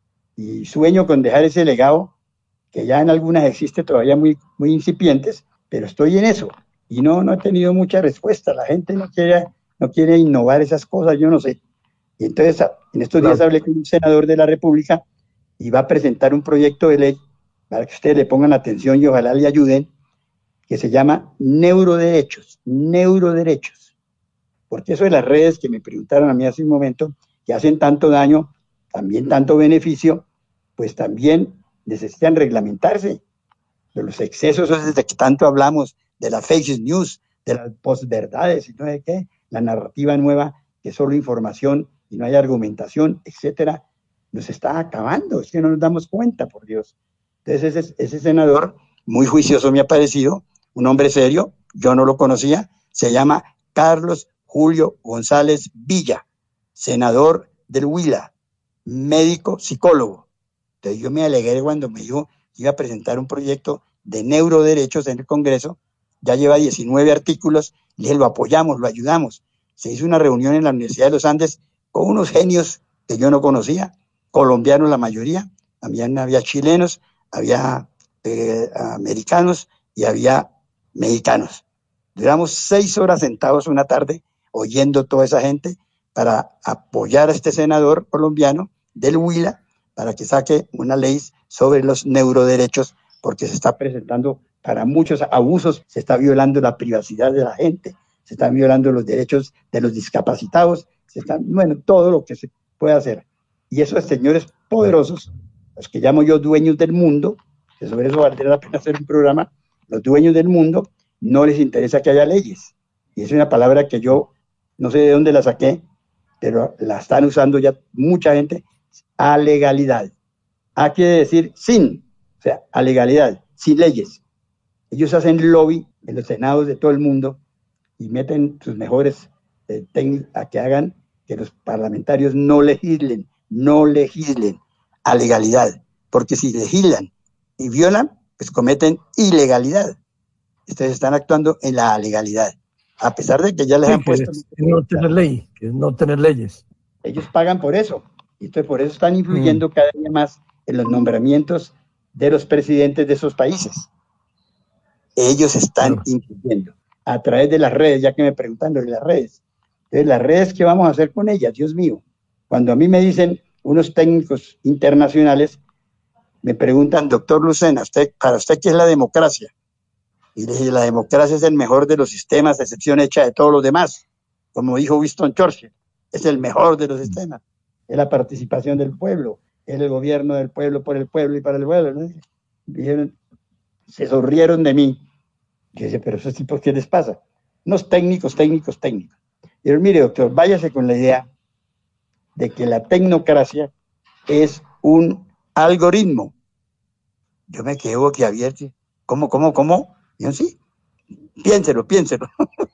Y sueño con dejar ese legado, que ya en algunas existe todavía muy, muy incipientes, pero estoy en eso. Y no, no he tenido mucha respuesta. La gente no quiere, no quiere innovar esas cosas, yo no sé. Y entonces, en estos Claro. días hablé con un senador de la República y va a presentar un proyecto de ley para que ustedes le pongan atención y ojalá le ayuden, que se llama neuroderechos, neuroderechos. Porque eso de las redes que me preguntaron a mí hace un momento, que hacen tanto daño, también tanto beneficio, pues también necesitan reglamentarse. De los excesos, desde que tanto hablamos, de las fake news, de las posverdades y no sé qué, la narrativa nueva, que es solo información y no hay argumentación, etcétera, nos está acabando, es que no nos damos cuenta, por Dios. Entonces ese, ese senador, muy juicioso me ha parecido, un hombre serio, yo no lo conocía, se llama Carlos Julio González Villa, senador del Huila, médico, psicólogo. Entonces yo me alegré cuando me dijo que iba a presentar un proyecto de neuroderechos en el Congreso, ya lleva diecinueve artículos, y dije, lo apoyamos, lo ayudamos. Se hizo una reunión en la Universidad de los Andes con unos genios que yo no conocía, colombianos la mayoría, había, había chilenos, había eh, americanos y había mexicanos. Duramos seis horas sentados una tarde oyendo toda esa gente para apoyar a este senador colombiano del Huila para que saque una ley sobre los neuroderechos, porque se está presentando para muchos abusos, se está violando la privacidad de la gente, se están violando los derechos de los discapacitados, se están, bueno, todo lo que se puede hacer. Y esos señores poderosos, los que llamo yo dueños del mundo, que sobre eso valdría la pena hacer un programa, los dueños del mundo, no les interesa que haya leyes. Y es una palabra que yo no sé de dónde la saqué, pero la están usando ya mucha gente, a legalidad. A quiere decir sin, o sea, a legalidad, sin leyes. Ellos hacen lobby en los senados de todo el mundo y meten sus mejores eh, técnicos a que hagan que los parlamentarios no legislen, no legislen a legalidad, porque si legislan y violan, pues cometen ilegalidad. Ustedes están actuando en la legalidad, a pesar de que ya les Sí, han puesto... Es no tener ley, que es no tener leyes. Ellos pagan por eso, y entonces por eso están influyendo mm. cada día más en los nombramientos de los presidentes de esos países. Ellos están claro. influyendo a través de las redes, ya que me preguntan de las redes. Entonces, las redes, ¿qué vamos a hacer con ellas? Dios mío. Cuando a mí me dicen unos técnicos internacionales, me preguntan, doctor Lucena, ¿usted, ¿para usted qué es la democracia? Y le dije, la democracia es el mejor de los sistemas, a excepción hecha de todos los demás. Como dijo Winston Churchill, es el mejor de los sistemas. Es la participación del pueblo, es el gobierno del pueblo, por el pueblo y para el pueblo. ¿No? Dijeron, se sonrieron de mí. Yo dije, pero esos tipos, ¿qué les pasa? Unos técnicos, técnicos, técnicos. Dijeron, mire, doctor, váyase con la idea de que la tecnocracia es un algoritmo. Yo me quedé boquiabierto. ¿Cómo, cómo, cómo? Y yo, sí, piénselo, piénselo.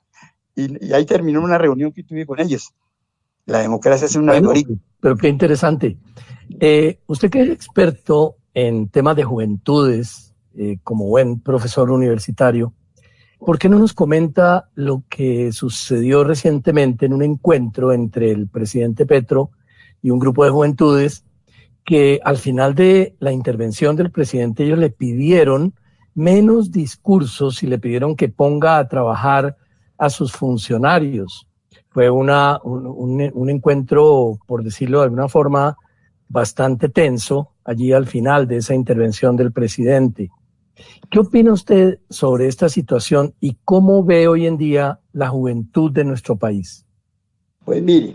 y, y ahí terminó una reunión que tuve con ellos. La democracia es un bueno, algoritmo. Pero qué interesante. Eh, usted que es experto en temas de juventudes, eh, como buen profesor universitario, ¿por qué no nos comenta lo que sucedió recientemente en un encuentro entre el presidente Petro y un grupo de juventudes que al final de la intervención del presidente ellos le pidieron menos discursos y le pidieron que ponga a trabajar a sus funcionarios? Fue una, un, un, un encuentro, por decirlo de alguna forma, bastante tenso allí al final de esa intervención del presidente. ¿Qué opina usted sobre esta situación y cómo ve hoy en día la juventud de nuestro país? Pues mire,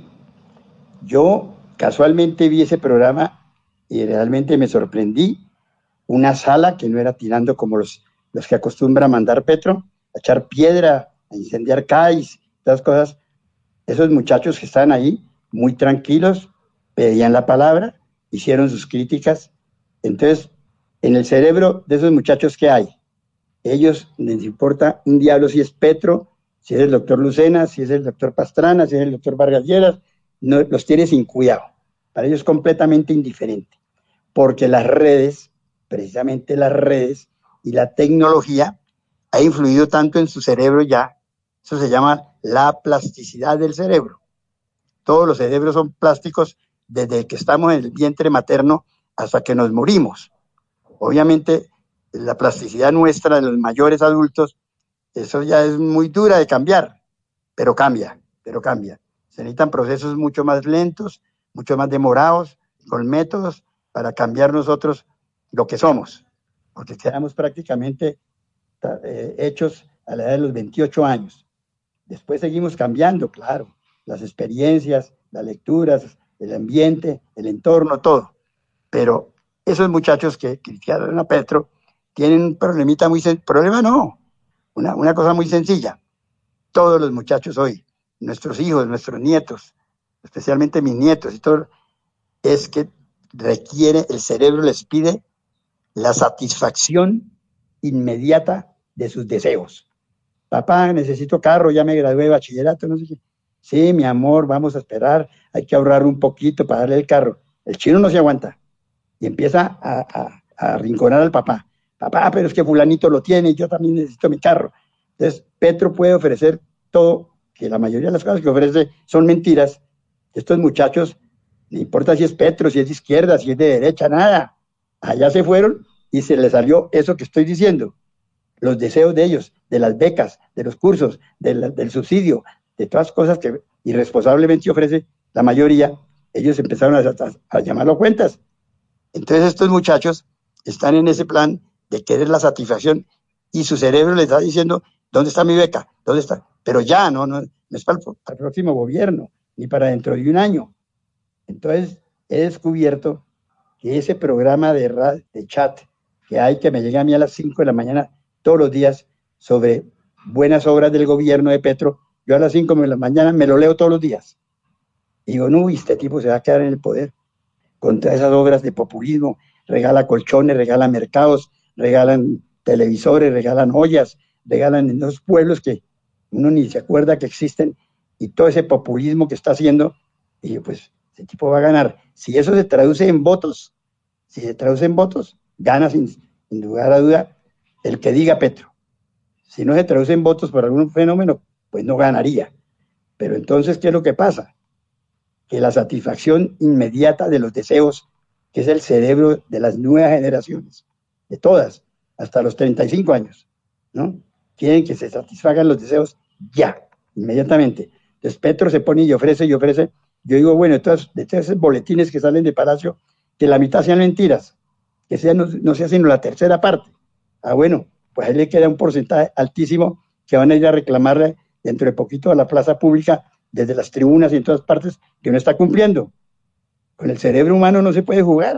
yo casualmente vi ese programa y realmente me sorprendí. Una sala que no era tirando como los, los que acostumbra mandar Petro, a echar piedra, a incendiar calles, esas cosas. Esos muchachos que estaban ahí, muy tranquilos, pedían la palabra, hicieron sus críticas. Entonces, en el cerebro de esos muchachos, ¿qué hay? Ellos les importa un diablo si es Petro, si es el doctor Lucena, si es el doctor Pastrana, si es el doctor Vargas Lleras, no, los tiene sin cuidado. Para ellos es completamente indiferente, porque las redes, precisamente las redes y la tecnología ha influido tanto en su cerebro ya, eso se llama la plasticidad del cerebro. Todos los cerebros son plásticos desde que estamos en el vientre materno hasta que nos morimos. Obviamente, la plasticidad nuestra de los mayores adultos, eso ya es muy dura de cambiar, pero cambia, pero cambia. Se necesitan procesos mucho más lentos, mucho más demorados, con métodos para cambiar nosotros lo que somos, porque quedamos prácticamente eh, hechos a la edad de los veintiocho años. Después seguimos cambiando, claro, las experiencias, las lecturas, el ambiente, el entorno, todo. Pero esos muchachos que criticaron a Petro tienen un problemita muy sencillo, problema no, una, una cosa muy sencilla. Todos los muchachos hoy, nuestros hijos, nuestros nietos, especialmente mis nietos y todo, es que requiere, el cerebro les pide la satisfacción inmediata de sus deseos. Papá, necesito carro, ya me gradué de bachillerato, no sé qué. Sí, mi amor, vamos a esperar, hay que ahorrar un poquito para darle el carro. El chino no se aguanta y empieza a, a, a arrinconar al papá. Papá, pero es que fulanito lo tiene, yo también necesito mi carro. Entonces, Petro puede ofrecer todo, que la mayoría de las cosas que ofrece son mentiras. Estos muchachos, no importa si es Petro, si es de izquierda, si es de derecha, nada. Allá se fueron y se les salió eso que estoy diciendo. Los deseos de ellos, de las becas, de los cursos, de la, del subsidio, de todas las cosas que irresponsablemente ofrece la mayoría, ellos empezaron a, a, a llamarlo cuentas. Entonces estos muchachos están en ese plan de querer la satisfacción y su cerebro les está diciendo, ¿dónde está mi beca? ¿Dónde está? Pero ya, no, no, no es para el, para el próximo gobierno, ni para dentro de un año. Entonces he descubierto que ese programa de, de chat que hay, que me llega a mí a las cinco de la mañana todos los días sobre buenas obras del gobierno de Petro, yo a las cinco de la mañana me lo leo todos los días. Y digo, no, este tipo se va a quedar en el poder contra esas obras de populismo, regala colchones, regala mercados, regalan televisores, regalan ollas, regalan en los pueblos que uno ni se acuerda que existen, y todo ese populismo que está haciendo, y yo, pues, ese tipo va a ganar. Si eso se traduce en votos, si se traduce en votos, gana sin, sin lugar a duda el que diga Petro. Si no se traduce en votos por algún fenómeno, pues no ganaría. Pero entonces, ¿qué es lo que pasa? Que la satisfacción inmediata de los deseos, que es el cerebro de las nuevas generaciones, de todas, hasta los treinta y cinco años, ¿no? Quieren que se satisfagan los deseos ya, inmediatamente. Entonces Petro se pone y ofrece y ofrece. Yo digo, bueno, entonces, de todos esos boletines que salen de Palacio, que la mitad sean mentiras, que sean, no, no sea sino la tercera parte. Ah, bueno, pues ahí le queda un porcentaje altísimo que van a ir a reclamarle dentro de poquito a la plaza pública, desde las tribunas y en todas partes, que no está cumpliendo. Con el cerebro humano no se puede jugar,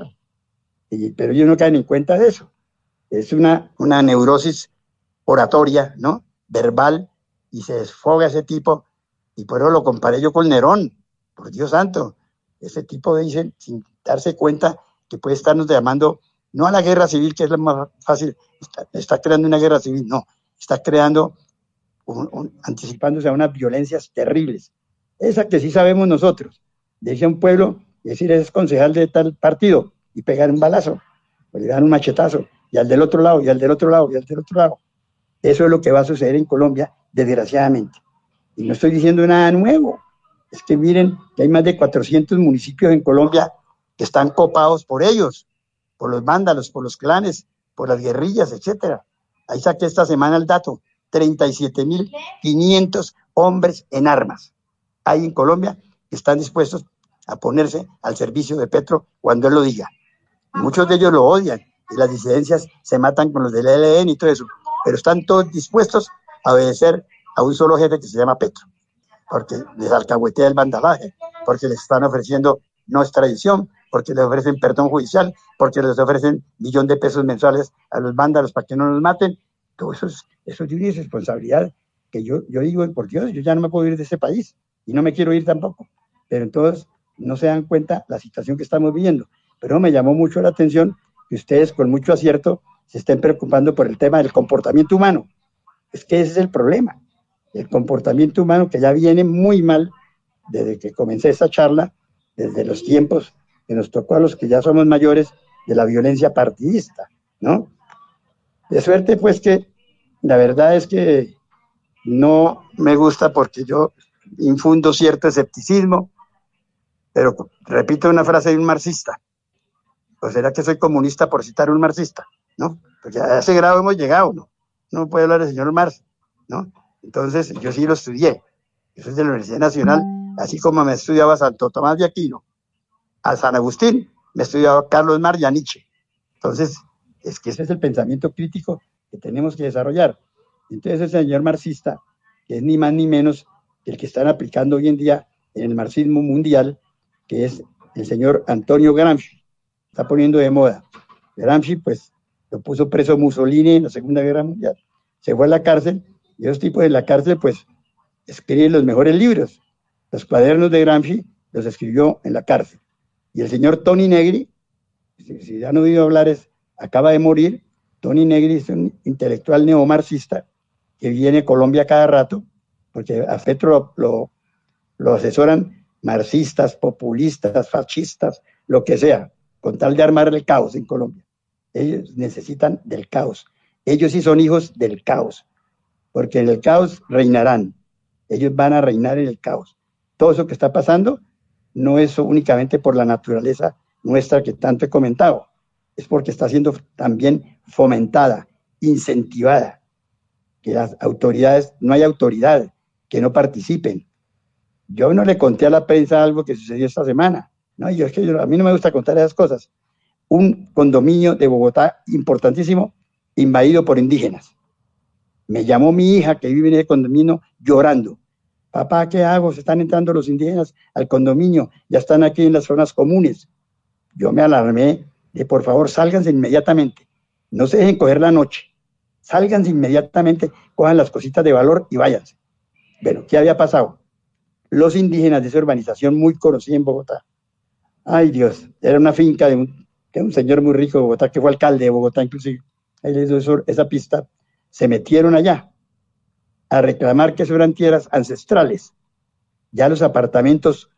y, pero ellos no caen en cuenta de eso. Es una, una neurosis oratoria, ¿no? Verbal, y se desfoga ese tipo, y por eso lo comparé yo con Nerón, por Dios santo. Ese tipo dice, sin darse cuenta, que puede estarnos llamando, no a la guerra civil, que es la más fácil, está, está creando una guerra civil, no, está creando, un, un, anticipándose a unas violencias terribles. Esa que sí sabemos nosotros, de irse a un pueblo y decir, es concejal de tal partido, y pegar un balazo, o le dan un machetazo, y al del otro lado, y al del otro lado, y al del otro lado. Eso es lo que va a suceder en Colombia, desgraciadamente. Y no estoy diciendo nada nuevo. Es que miren, que hay más de cuatrocientos municipios en Colombia que están copados por ellos, por los vándalos, por los clanes, por las guerrillas, etcétera. Ahí saqué esta semana el dato, treinta y siete mil quinientos hombres en armas hay en Colombia que están dispuestos a ponerse al servicio de Petro cuando él lo diga. Muchos de ellos lo odian, y las disidencias se matan con los del E L N y todo eso, pero están todos dispuestos a obedecer a un solo jefe que se llama Petro, porque les alcahuetea el vandalaje, porque les están ofreciendo no extradición, porque les ofrecen perdón judicial, porque les ofrecen millón de pesos mensuales a los vándalos para que no los maten. Todo eso es, eso es de una irresponsabilidad que yo, yo digo, por Dios, yo ya no me puedo ir de este país, y no me quiero ir tampoco, pero entonces no se dan cuenta la situación que estamos viviendo. Pero me llamó mucho la atención que ustedes con mucho acierto se estén preocupando por el tema del comportamiento humano. Es que ese es el problema, el comportamiento humano, que ya viene muy mal desde que comencé esta charla, desde los tiempos que nos tocó a los que ya somos mayores, de la violencia partidista, ¿no? De suerte pues que la verdad es que no me gusta, porque yo infundo cierto escepticismo, pero repito una frase de un marxista. ¿O será que soy comunista por citar un marxista? ¿No? Porque a ese grado hemos llegado, ¿no? No puede hablar del señor Marx, ¿no? Entonces, yo sí lo estudié. Yo soy de la Universidad Nacional, así como me estudiaba a Santo Tomás de Aquino, a San Agustín, me estudiaba a Carlos Marx y a Nietzsche. Entonces, es que ese es el pensamiento crítico que tenemos que desarrollar. Entonces, el señor marxista, que es ni más ni menos que el que están aplicando hoy en día en el marxismo mundial, que es el señor Antonio Gramsci, está poniendo de moda. Gramsci, pues, lo puso preso Mussolini en la Segunda Guerra Mundial. Se fue a la cárcel, y esos tipos en la cárcel, pues, escriben los mejores libros. Los cuadernos de Gramsci los escribió en la cárcel. Y el señor Tony Negri, si, si han oído hablar, es, acaba de morir. Tony Negri es un intelectual neomarxista que viene a Colombia cada rato, porque a Petro lo, lo, lo asesoran marxistas, populistas, fascistas, lo que sea, con tal de armar el caos en Colombia. Ellos necesitan del caos. Ellos sí son hijos del caos, porque en el caos reinarán. Ellos van a reinar en el caos. Todo eso que está pasando no es únicamente por la naturaleza nuestra que tanto he comentado, es porque está siendo también fomentada, incentivada, que las autoridades, no hay autoridad, que no participen. Yo no le conté a la prensa algo que sucedió esta semana, no, yo es que yo, a mí no me gusta contar esas cosas. Un condominio de Bogotá importantísimo, invadido por indígenas. Me llamó mi hija que vive en ese condominio llorando. Papá, ¿qué hago? Se están entrando los indígenas al condominio, ya están aquí en las zonas comunes. Yo me alarmé de por favor, sálganse inmediatamente, no se dejen coger la noche, sálganse inmediatamente, cojan las cositas de valor y váyanse. Bueno, ¿qué había pasado? Los indígenas de esa urbanización muy conocida en Bogotá, ay Dios, era una finca de un, de un señor muy rico de Bogotá, que fue alcalde de Bogotá inclusive, ahí les doy eso, esa pista, se metieron allá a reclamar que eso eran tierras ancestrales, ya los apartamentos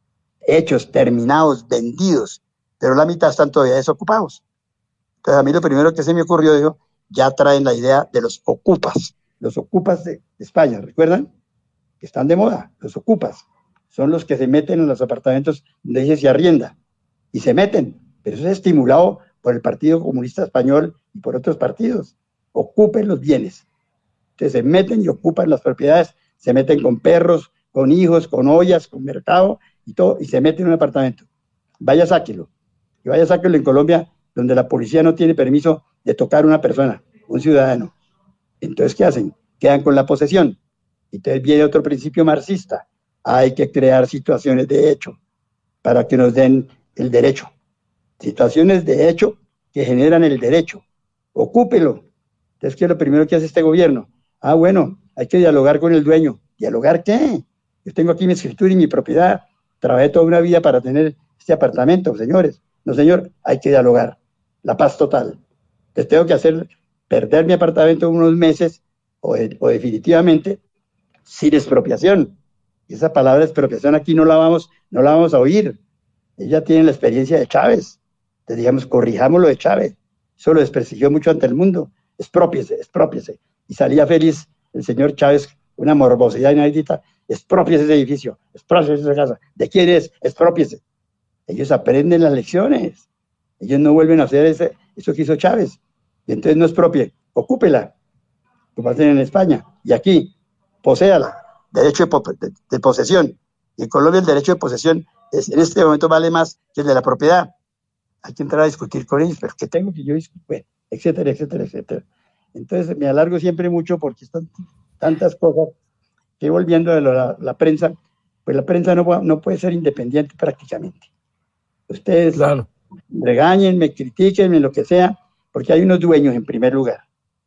hechos, terminados, vendidos, pero la mitad están todavía desocupados. Entonces a mí lo primero que se me ocurrió, digo, ya traen la idea de los ocupas, los ocupas de España, ¿recuerdan? Que están de moda, los ocupas, son los que se meten en los apartamentos donde dice se arrienda, y se meten, pero eso es estimulado por el Partido Comunista Español y por otros partidos, ocupen los bienes. Entonces se meten y ocupan las propiedades, se meten con perros, con hijos, con ollas, con mercado y todo, y se meten en un apartamento. Vaya, sáquelo. Y vaya, sáquelo en Colombia, donde la policía no tiene permiso de tocar a una persona, un ciudadano. Entonces, ¿qué hacen? Quedan con la posesión. Entonces viene otro principio marxista. Hay que crear situaciones de hecho para que nos den el derecho. Situaciones de hecho que generan el derecho. Ocúpelo. Entonces, ¿qué es lo primero que hace este gobierno? Ah, bueno, hay que dialogar con el dueño. ¿Dialogar qué? Yo tengo aquí mi escritura y mi propiedad. Trabajé toda una vida para tener este apartamento, señores. No, señor, hay que dialogar. La paz total. Les tengo que hacer perder mi apartamento unos meses o, o definitivamente sin expropiación. Y esa palabra expropiación aquí no la vamos, no la vamos a oír. Ella tiene la experiencia de Chávez. Entonces, digamos, corrijamos lo de Chávez. Eso lo desprestigió mucho ante el mundo. Expropiese, expropiese. Y salía feliz el señor Chávez, una morbosidad inaudita. Expropiese ese edificio, expropiese esa casa. ¿De quién es? Expropiese. Ellos aprenden las lecciones. Ellos no vuelven a hacer ese, eso que hizo Chávez. Y entonces no expropie, ocúpela, como hacen en España. Y aquí, poséala, derecho de, de, de posesión. Y en Colombia el derecho de posesión es, en este momento vale más que el de la propiedad. Hay que entrar a discutir con ellos, pero ¿qué tengo que yo discutir? Bueno, etcétera, etcétera, etcétera. Entonces me alargo siempre mucho porque están tantas cosas que volviendo a la, la prensa, pues la prensa no, no puede ser independiente prácticamente. Ustedes claro. Regáñenme, critíquenme, lo que sea, porque hay unos dueños en primer lugar.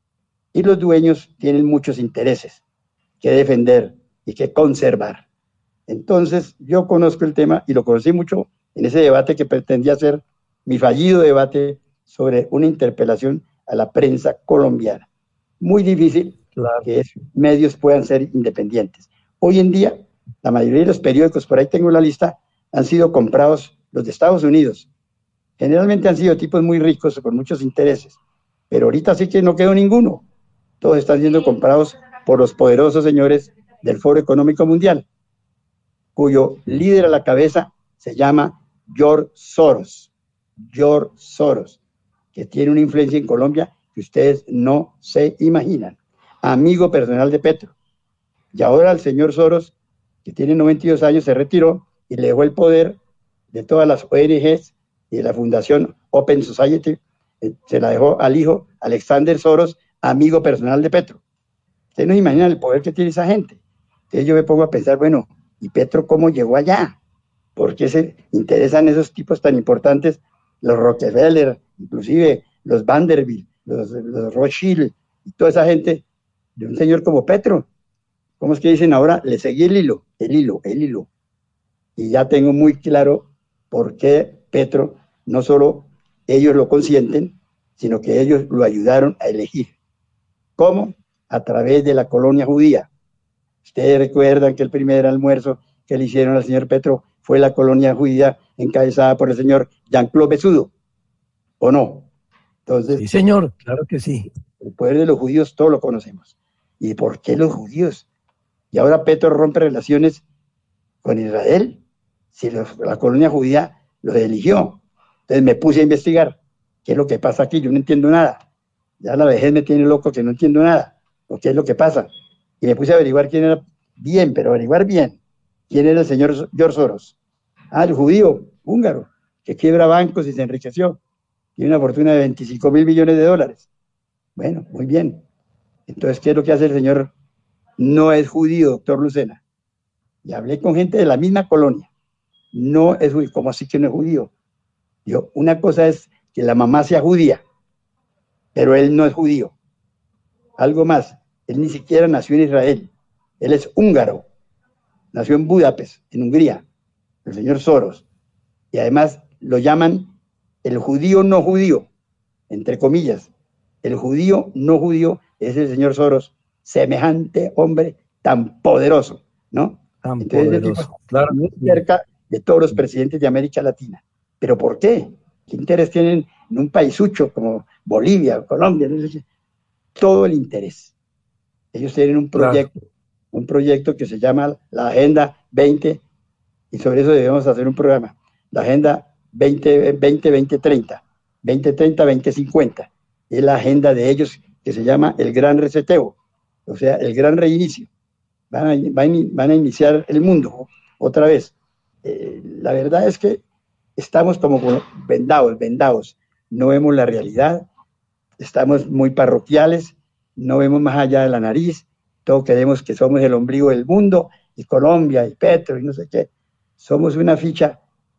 Y los dueños tienen muchos intereses que defender y que conservar. Entonces, yo conozco el tema y lo conocí mucho en ese debate que pretendía ser mi fallido debate sobre una interpelación a la prensa colombiana. Muy difícil claro. que esos medios puedan ser independientes. Hoy en día, la mayoría de los periódicos, por ahí tengo la lista, han sido comprados los de Estados Unidos. Generalmente han sido tipos muy ricos con muchos intereses, pero ahorita sí que no quedó ninguno. Todos están siendo comprados por los poderosos señores del Foro Económico Mundial, cuyo líder a la cabeza se llama George Soros. George Soros, que tiene una influencia en Colombia que ustedes no se imaginan. Amigo personal de Petro. Y ahora el señor Soros que tiene noventa y dos años, se retiró y le dejó el poder de todas las O N Ges y de la fundación Open Society, eh, se la dejó al hijo Alexander Soros, amigo personal de Petro. Ustedes no imaginan el poder que tiene esa gente. Entonces yo me pongo a pensar, bueno, ¿y Petro cómo llegó allá? ¿Por qué se interesan esos tipos tan importantes? Los Rockefeller, inclusive los Vanderbilt, los, los Rothschild, y toda esa gente de un señor como Petro. ¿Cómo es que dicen ahora? Le seguí el hilo, el hilo, el hilo. Y ya tengo muy claro por qué Petro, no solo ellos lo consienten, sino que ellos lo ayudaron a elegir. ¿Cómo? A través de la colonia judía. Ustedes recuerdan que el primer almuerzo que le hicieron al señor Petro fue la colonia judía encabezada por el señor Jean-Claude Besudo, ¿o no? Entonces, sí, señor, claro que sí. El poder de los judíos todos lo conocemos. ¿Y por qué los judíos? Y ahora Petro rompe relaciones con Israel, si los, la colonia judía los eligió. Entonces me puse a investigar qué es lo que pasa aquí, yo no entiendo nada. Ya la vejez me tiene loco que no entiendo nada, o qué es lo que pasa. Y me puse a averiguar quién era, bien, pero averiguar bien, quién era el señor George Soros. Ah, el judío húngaro, que quiebra bancos y se enriqueció. Tiene una fortuna de veinticinco mil millones de dólares. Bueno, muy bien. Entonces, ¿qué es lo que hace el señor? No es judío, doctor Lucena. Y hablé con gente de la misma colonia. No es judío. ¿Cómo así que no es judío? Digo, una cosa es que la mamá sea judía, pero él no es judío. Algo más, él ni siquiera nació en Israel. Él es húngaro. Nació en Budapest, en Hungría, el señor Soros. Y además lo llaman el judío no judío, entre comillas. El judío no judío es el señor Soros, semejante hombre tan poderoso, ¿no? Tan Entonces, poderoso, claro. Muy cerca de todos los presidentes de América Latina. ¿Pero por qué? ¿Qué interés tienen en un paisucho como Bolivia, Colombia? No sé qué? Todo el interés. Ellos tienen un proyecto, claro. un proyecto que se llama la Agenda veinte, y sobre eso debemos hacer un programa. La Agenda veinte, veinte, veinte treinta, veinte treinta, veinte cincuenta. Es la agenda de ellos que se llama el gran reseteo, o sea, el gran reinicio. Van a, van, van a iniciar el mundo otra vez. Eh, la verdad es que estamos como vendados, vendados. No vemos la realidad, estamos muy parroquiales, no vemos más allá de la nariz, todos creemos que somos el ombligo del mundo, y Colombia, y Petro, y no sé qué. Somos una ficha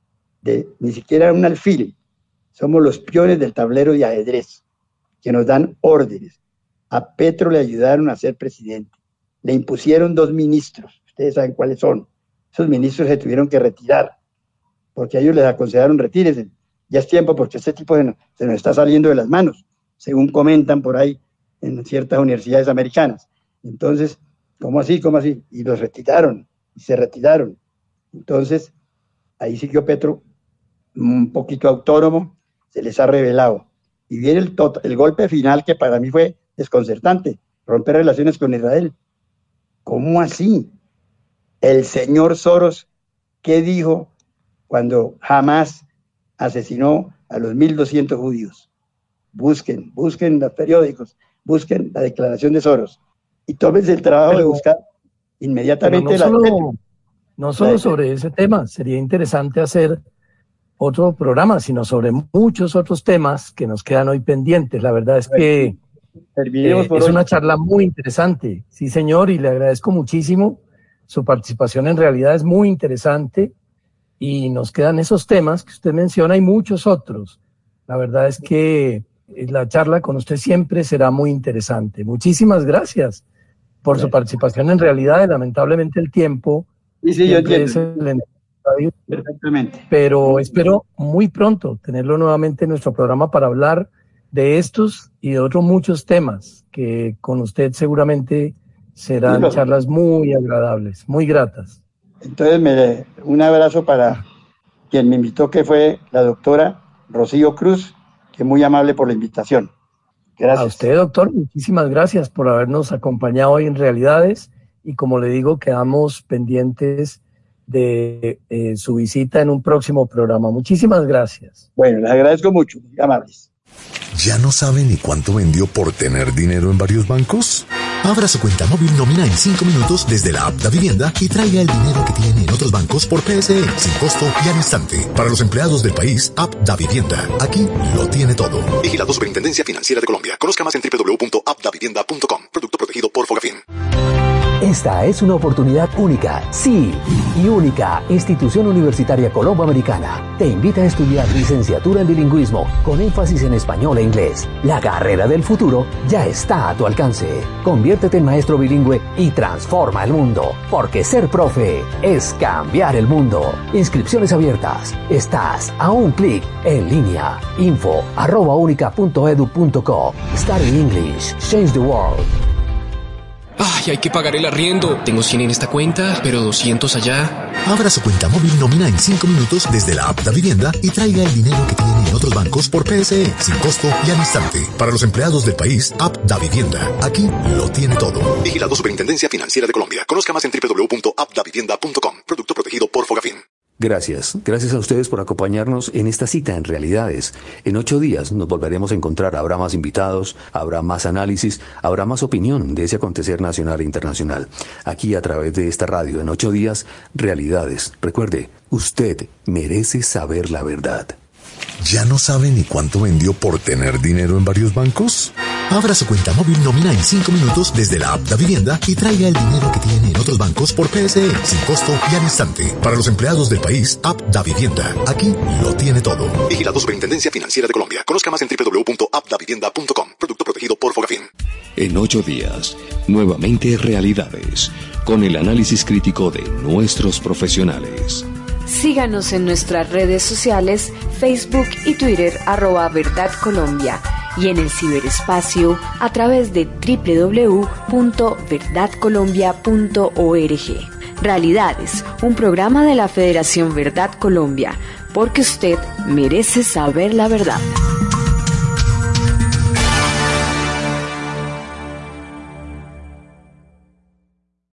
de ni siquiera un alfil, somos los peones del tablero de ajedrez, que nos dan órdenes. A Petro le ayudaron a ser presidente, le impusieron dos ministros, ustedes saben cuáles son. Esos ministros se tuvieron que retirar, porque a ellos les aconsejaron retírense, ya es tiempo porque este tipo se nos, se nos está saliendo de las manos, según comentan por ahí en ciertas universidades americanas. Entonces, ¿cómo así? ¿Cómo así? Y los retiraron, y se retiraron. Entonces, ahí siguió Petro un poquito autónomo, se les ha revelado. Y viene el, el golpe final que para mí fue desconcertante, romper relaciones con Israel. ¿Cómo así? El señor Soros, ¿qué dijo cuando Hamás asesinó a los mil doscientos judíos? Busquen, busquen los periódicos, busquen la declaración de Soros y tómense el trabajo pero, de buscar inmediatamente no la... Solo, no solo sobre ese tema, sería interesante hacer otro programa, sino sobre muchos otros temas que nos quedan hoy pendientes. La verdad es que eh, es hoy. Una charla muy interesante, sí señor, y le agradezco muchísimo. Su participación en realidad es muy interesante y nos quedan esos temas que usted menciona y muchos otros. La verdad es que la charla con usted siempre será muy interesante. Muchísimas gracias por su participación en realidad y lamentablemente el tiempo sí, sí, yo entiendo. Es el... Perfectamente. Pero espero muy pronto tenerlo nuevamente en nuestro programa para hablar de estos y de otros muchos temas que con usted seguramente serán sí, charlas muy agradables, muy gratas. Entonces, me, un abrazo para quien me invitó, que fue la doctora Rocío Cruz, que es muy amable por la invitación. Gracias. A usted, doctor, muchísimas gracias por habernos acompañado hoy en Realidades y como le digo, quedamos pendientes de eh, su visita en un próximo programa. Muchísimas gracias. Bueno, les agradezco mucho, muy amables. ¿Ya no sabe ni cuánto vendió por tener dinero en varios bancos? Abra su cuenta móvil nómina en cinco minutos desde la app Da Vivienda y traiga el dinero que tiene en otros bancos por P S E, sin costo y al instante. Para los empleados del país, app Da Vivienda. Aquí lo tiene todo. Vigilado Superintendencia Financiera de Colombia. Conozca más en doble u doble u doble u punto app da vivienda punto com. Producto protegido por Fogafín. Esta es una oportunidad única, sí, y única. Institución Universitaria Colombo-Americana te invita a estudiar licenciatura en bilingüismo con énfasis en español e inglés. La carrera del futuro ya está a tu alcance. Conviértete en maestro bilingüe y transforma el mundo, porque ser profe es cambiar el mundo. Inscripciones abiertas. Estás a un clic en línea. Info arroba única punto edu punto co. Study English. Change the world. Ay, hay que pagar el arriendo. Tengo cien en esta cuenta, pero doscientos allá. Abra su cuenta móvil nómina en cinco minutos desde la app Da Vivienda y traiga el dinero que tiene en otros bancos por P S E, sin costo y al instante. Para los empleados del país, app Da Vivienda. Aquí lo tiene todo. Vigilado Superintendencia Financiera de Colombia. Conozca más en doble u doble u doble u punto app da vivienda punto com. Producto protegido por Fogafín. Gracias, gracias a ustedes por acompañarnos en esta cita en Realidades. En ocho días nos volveremos a encontrar, habrá más invitados, habrá más análisis, habrá más opinión de ese acontecer nacional e internacional. Aquí a través de esta radio, en ocho días, Realidades. Recuerde, usted merece saber la verdad. ¿Ya no sabe ni cuánto vendió por tener dinero en varios bancos? Abra su cuenta móvil nómina en cinco minutos desde la app Da Vivienda y traiga el dinero que tiene en otros bancos por P S E, sin costo y al instante. Para los empleados del país, app Da Vivienda. Aquí lo tiene todo. Vigilado Superintendencia Financiera de Colombia. Conozca más en doble u doble u doble u punto app da vivienda punto com. Producto protegido por Fogafín. En ocho días, nuevamente Realidades, con el análisis crítico de nuestros profesionales. Síganos en nuestras redes sociales, Facebook y Twitter, arroba Verdad Colombia, y en el ciberespacio a través de doble u doble u doble u punto verdad colombia punto org. Realidades, un programa de la Federación Verdad Colombia, porque usted merece saber la verdad.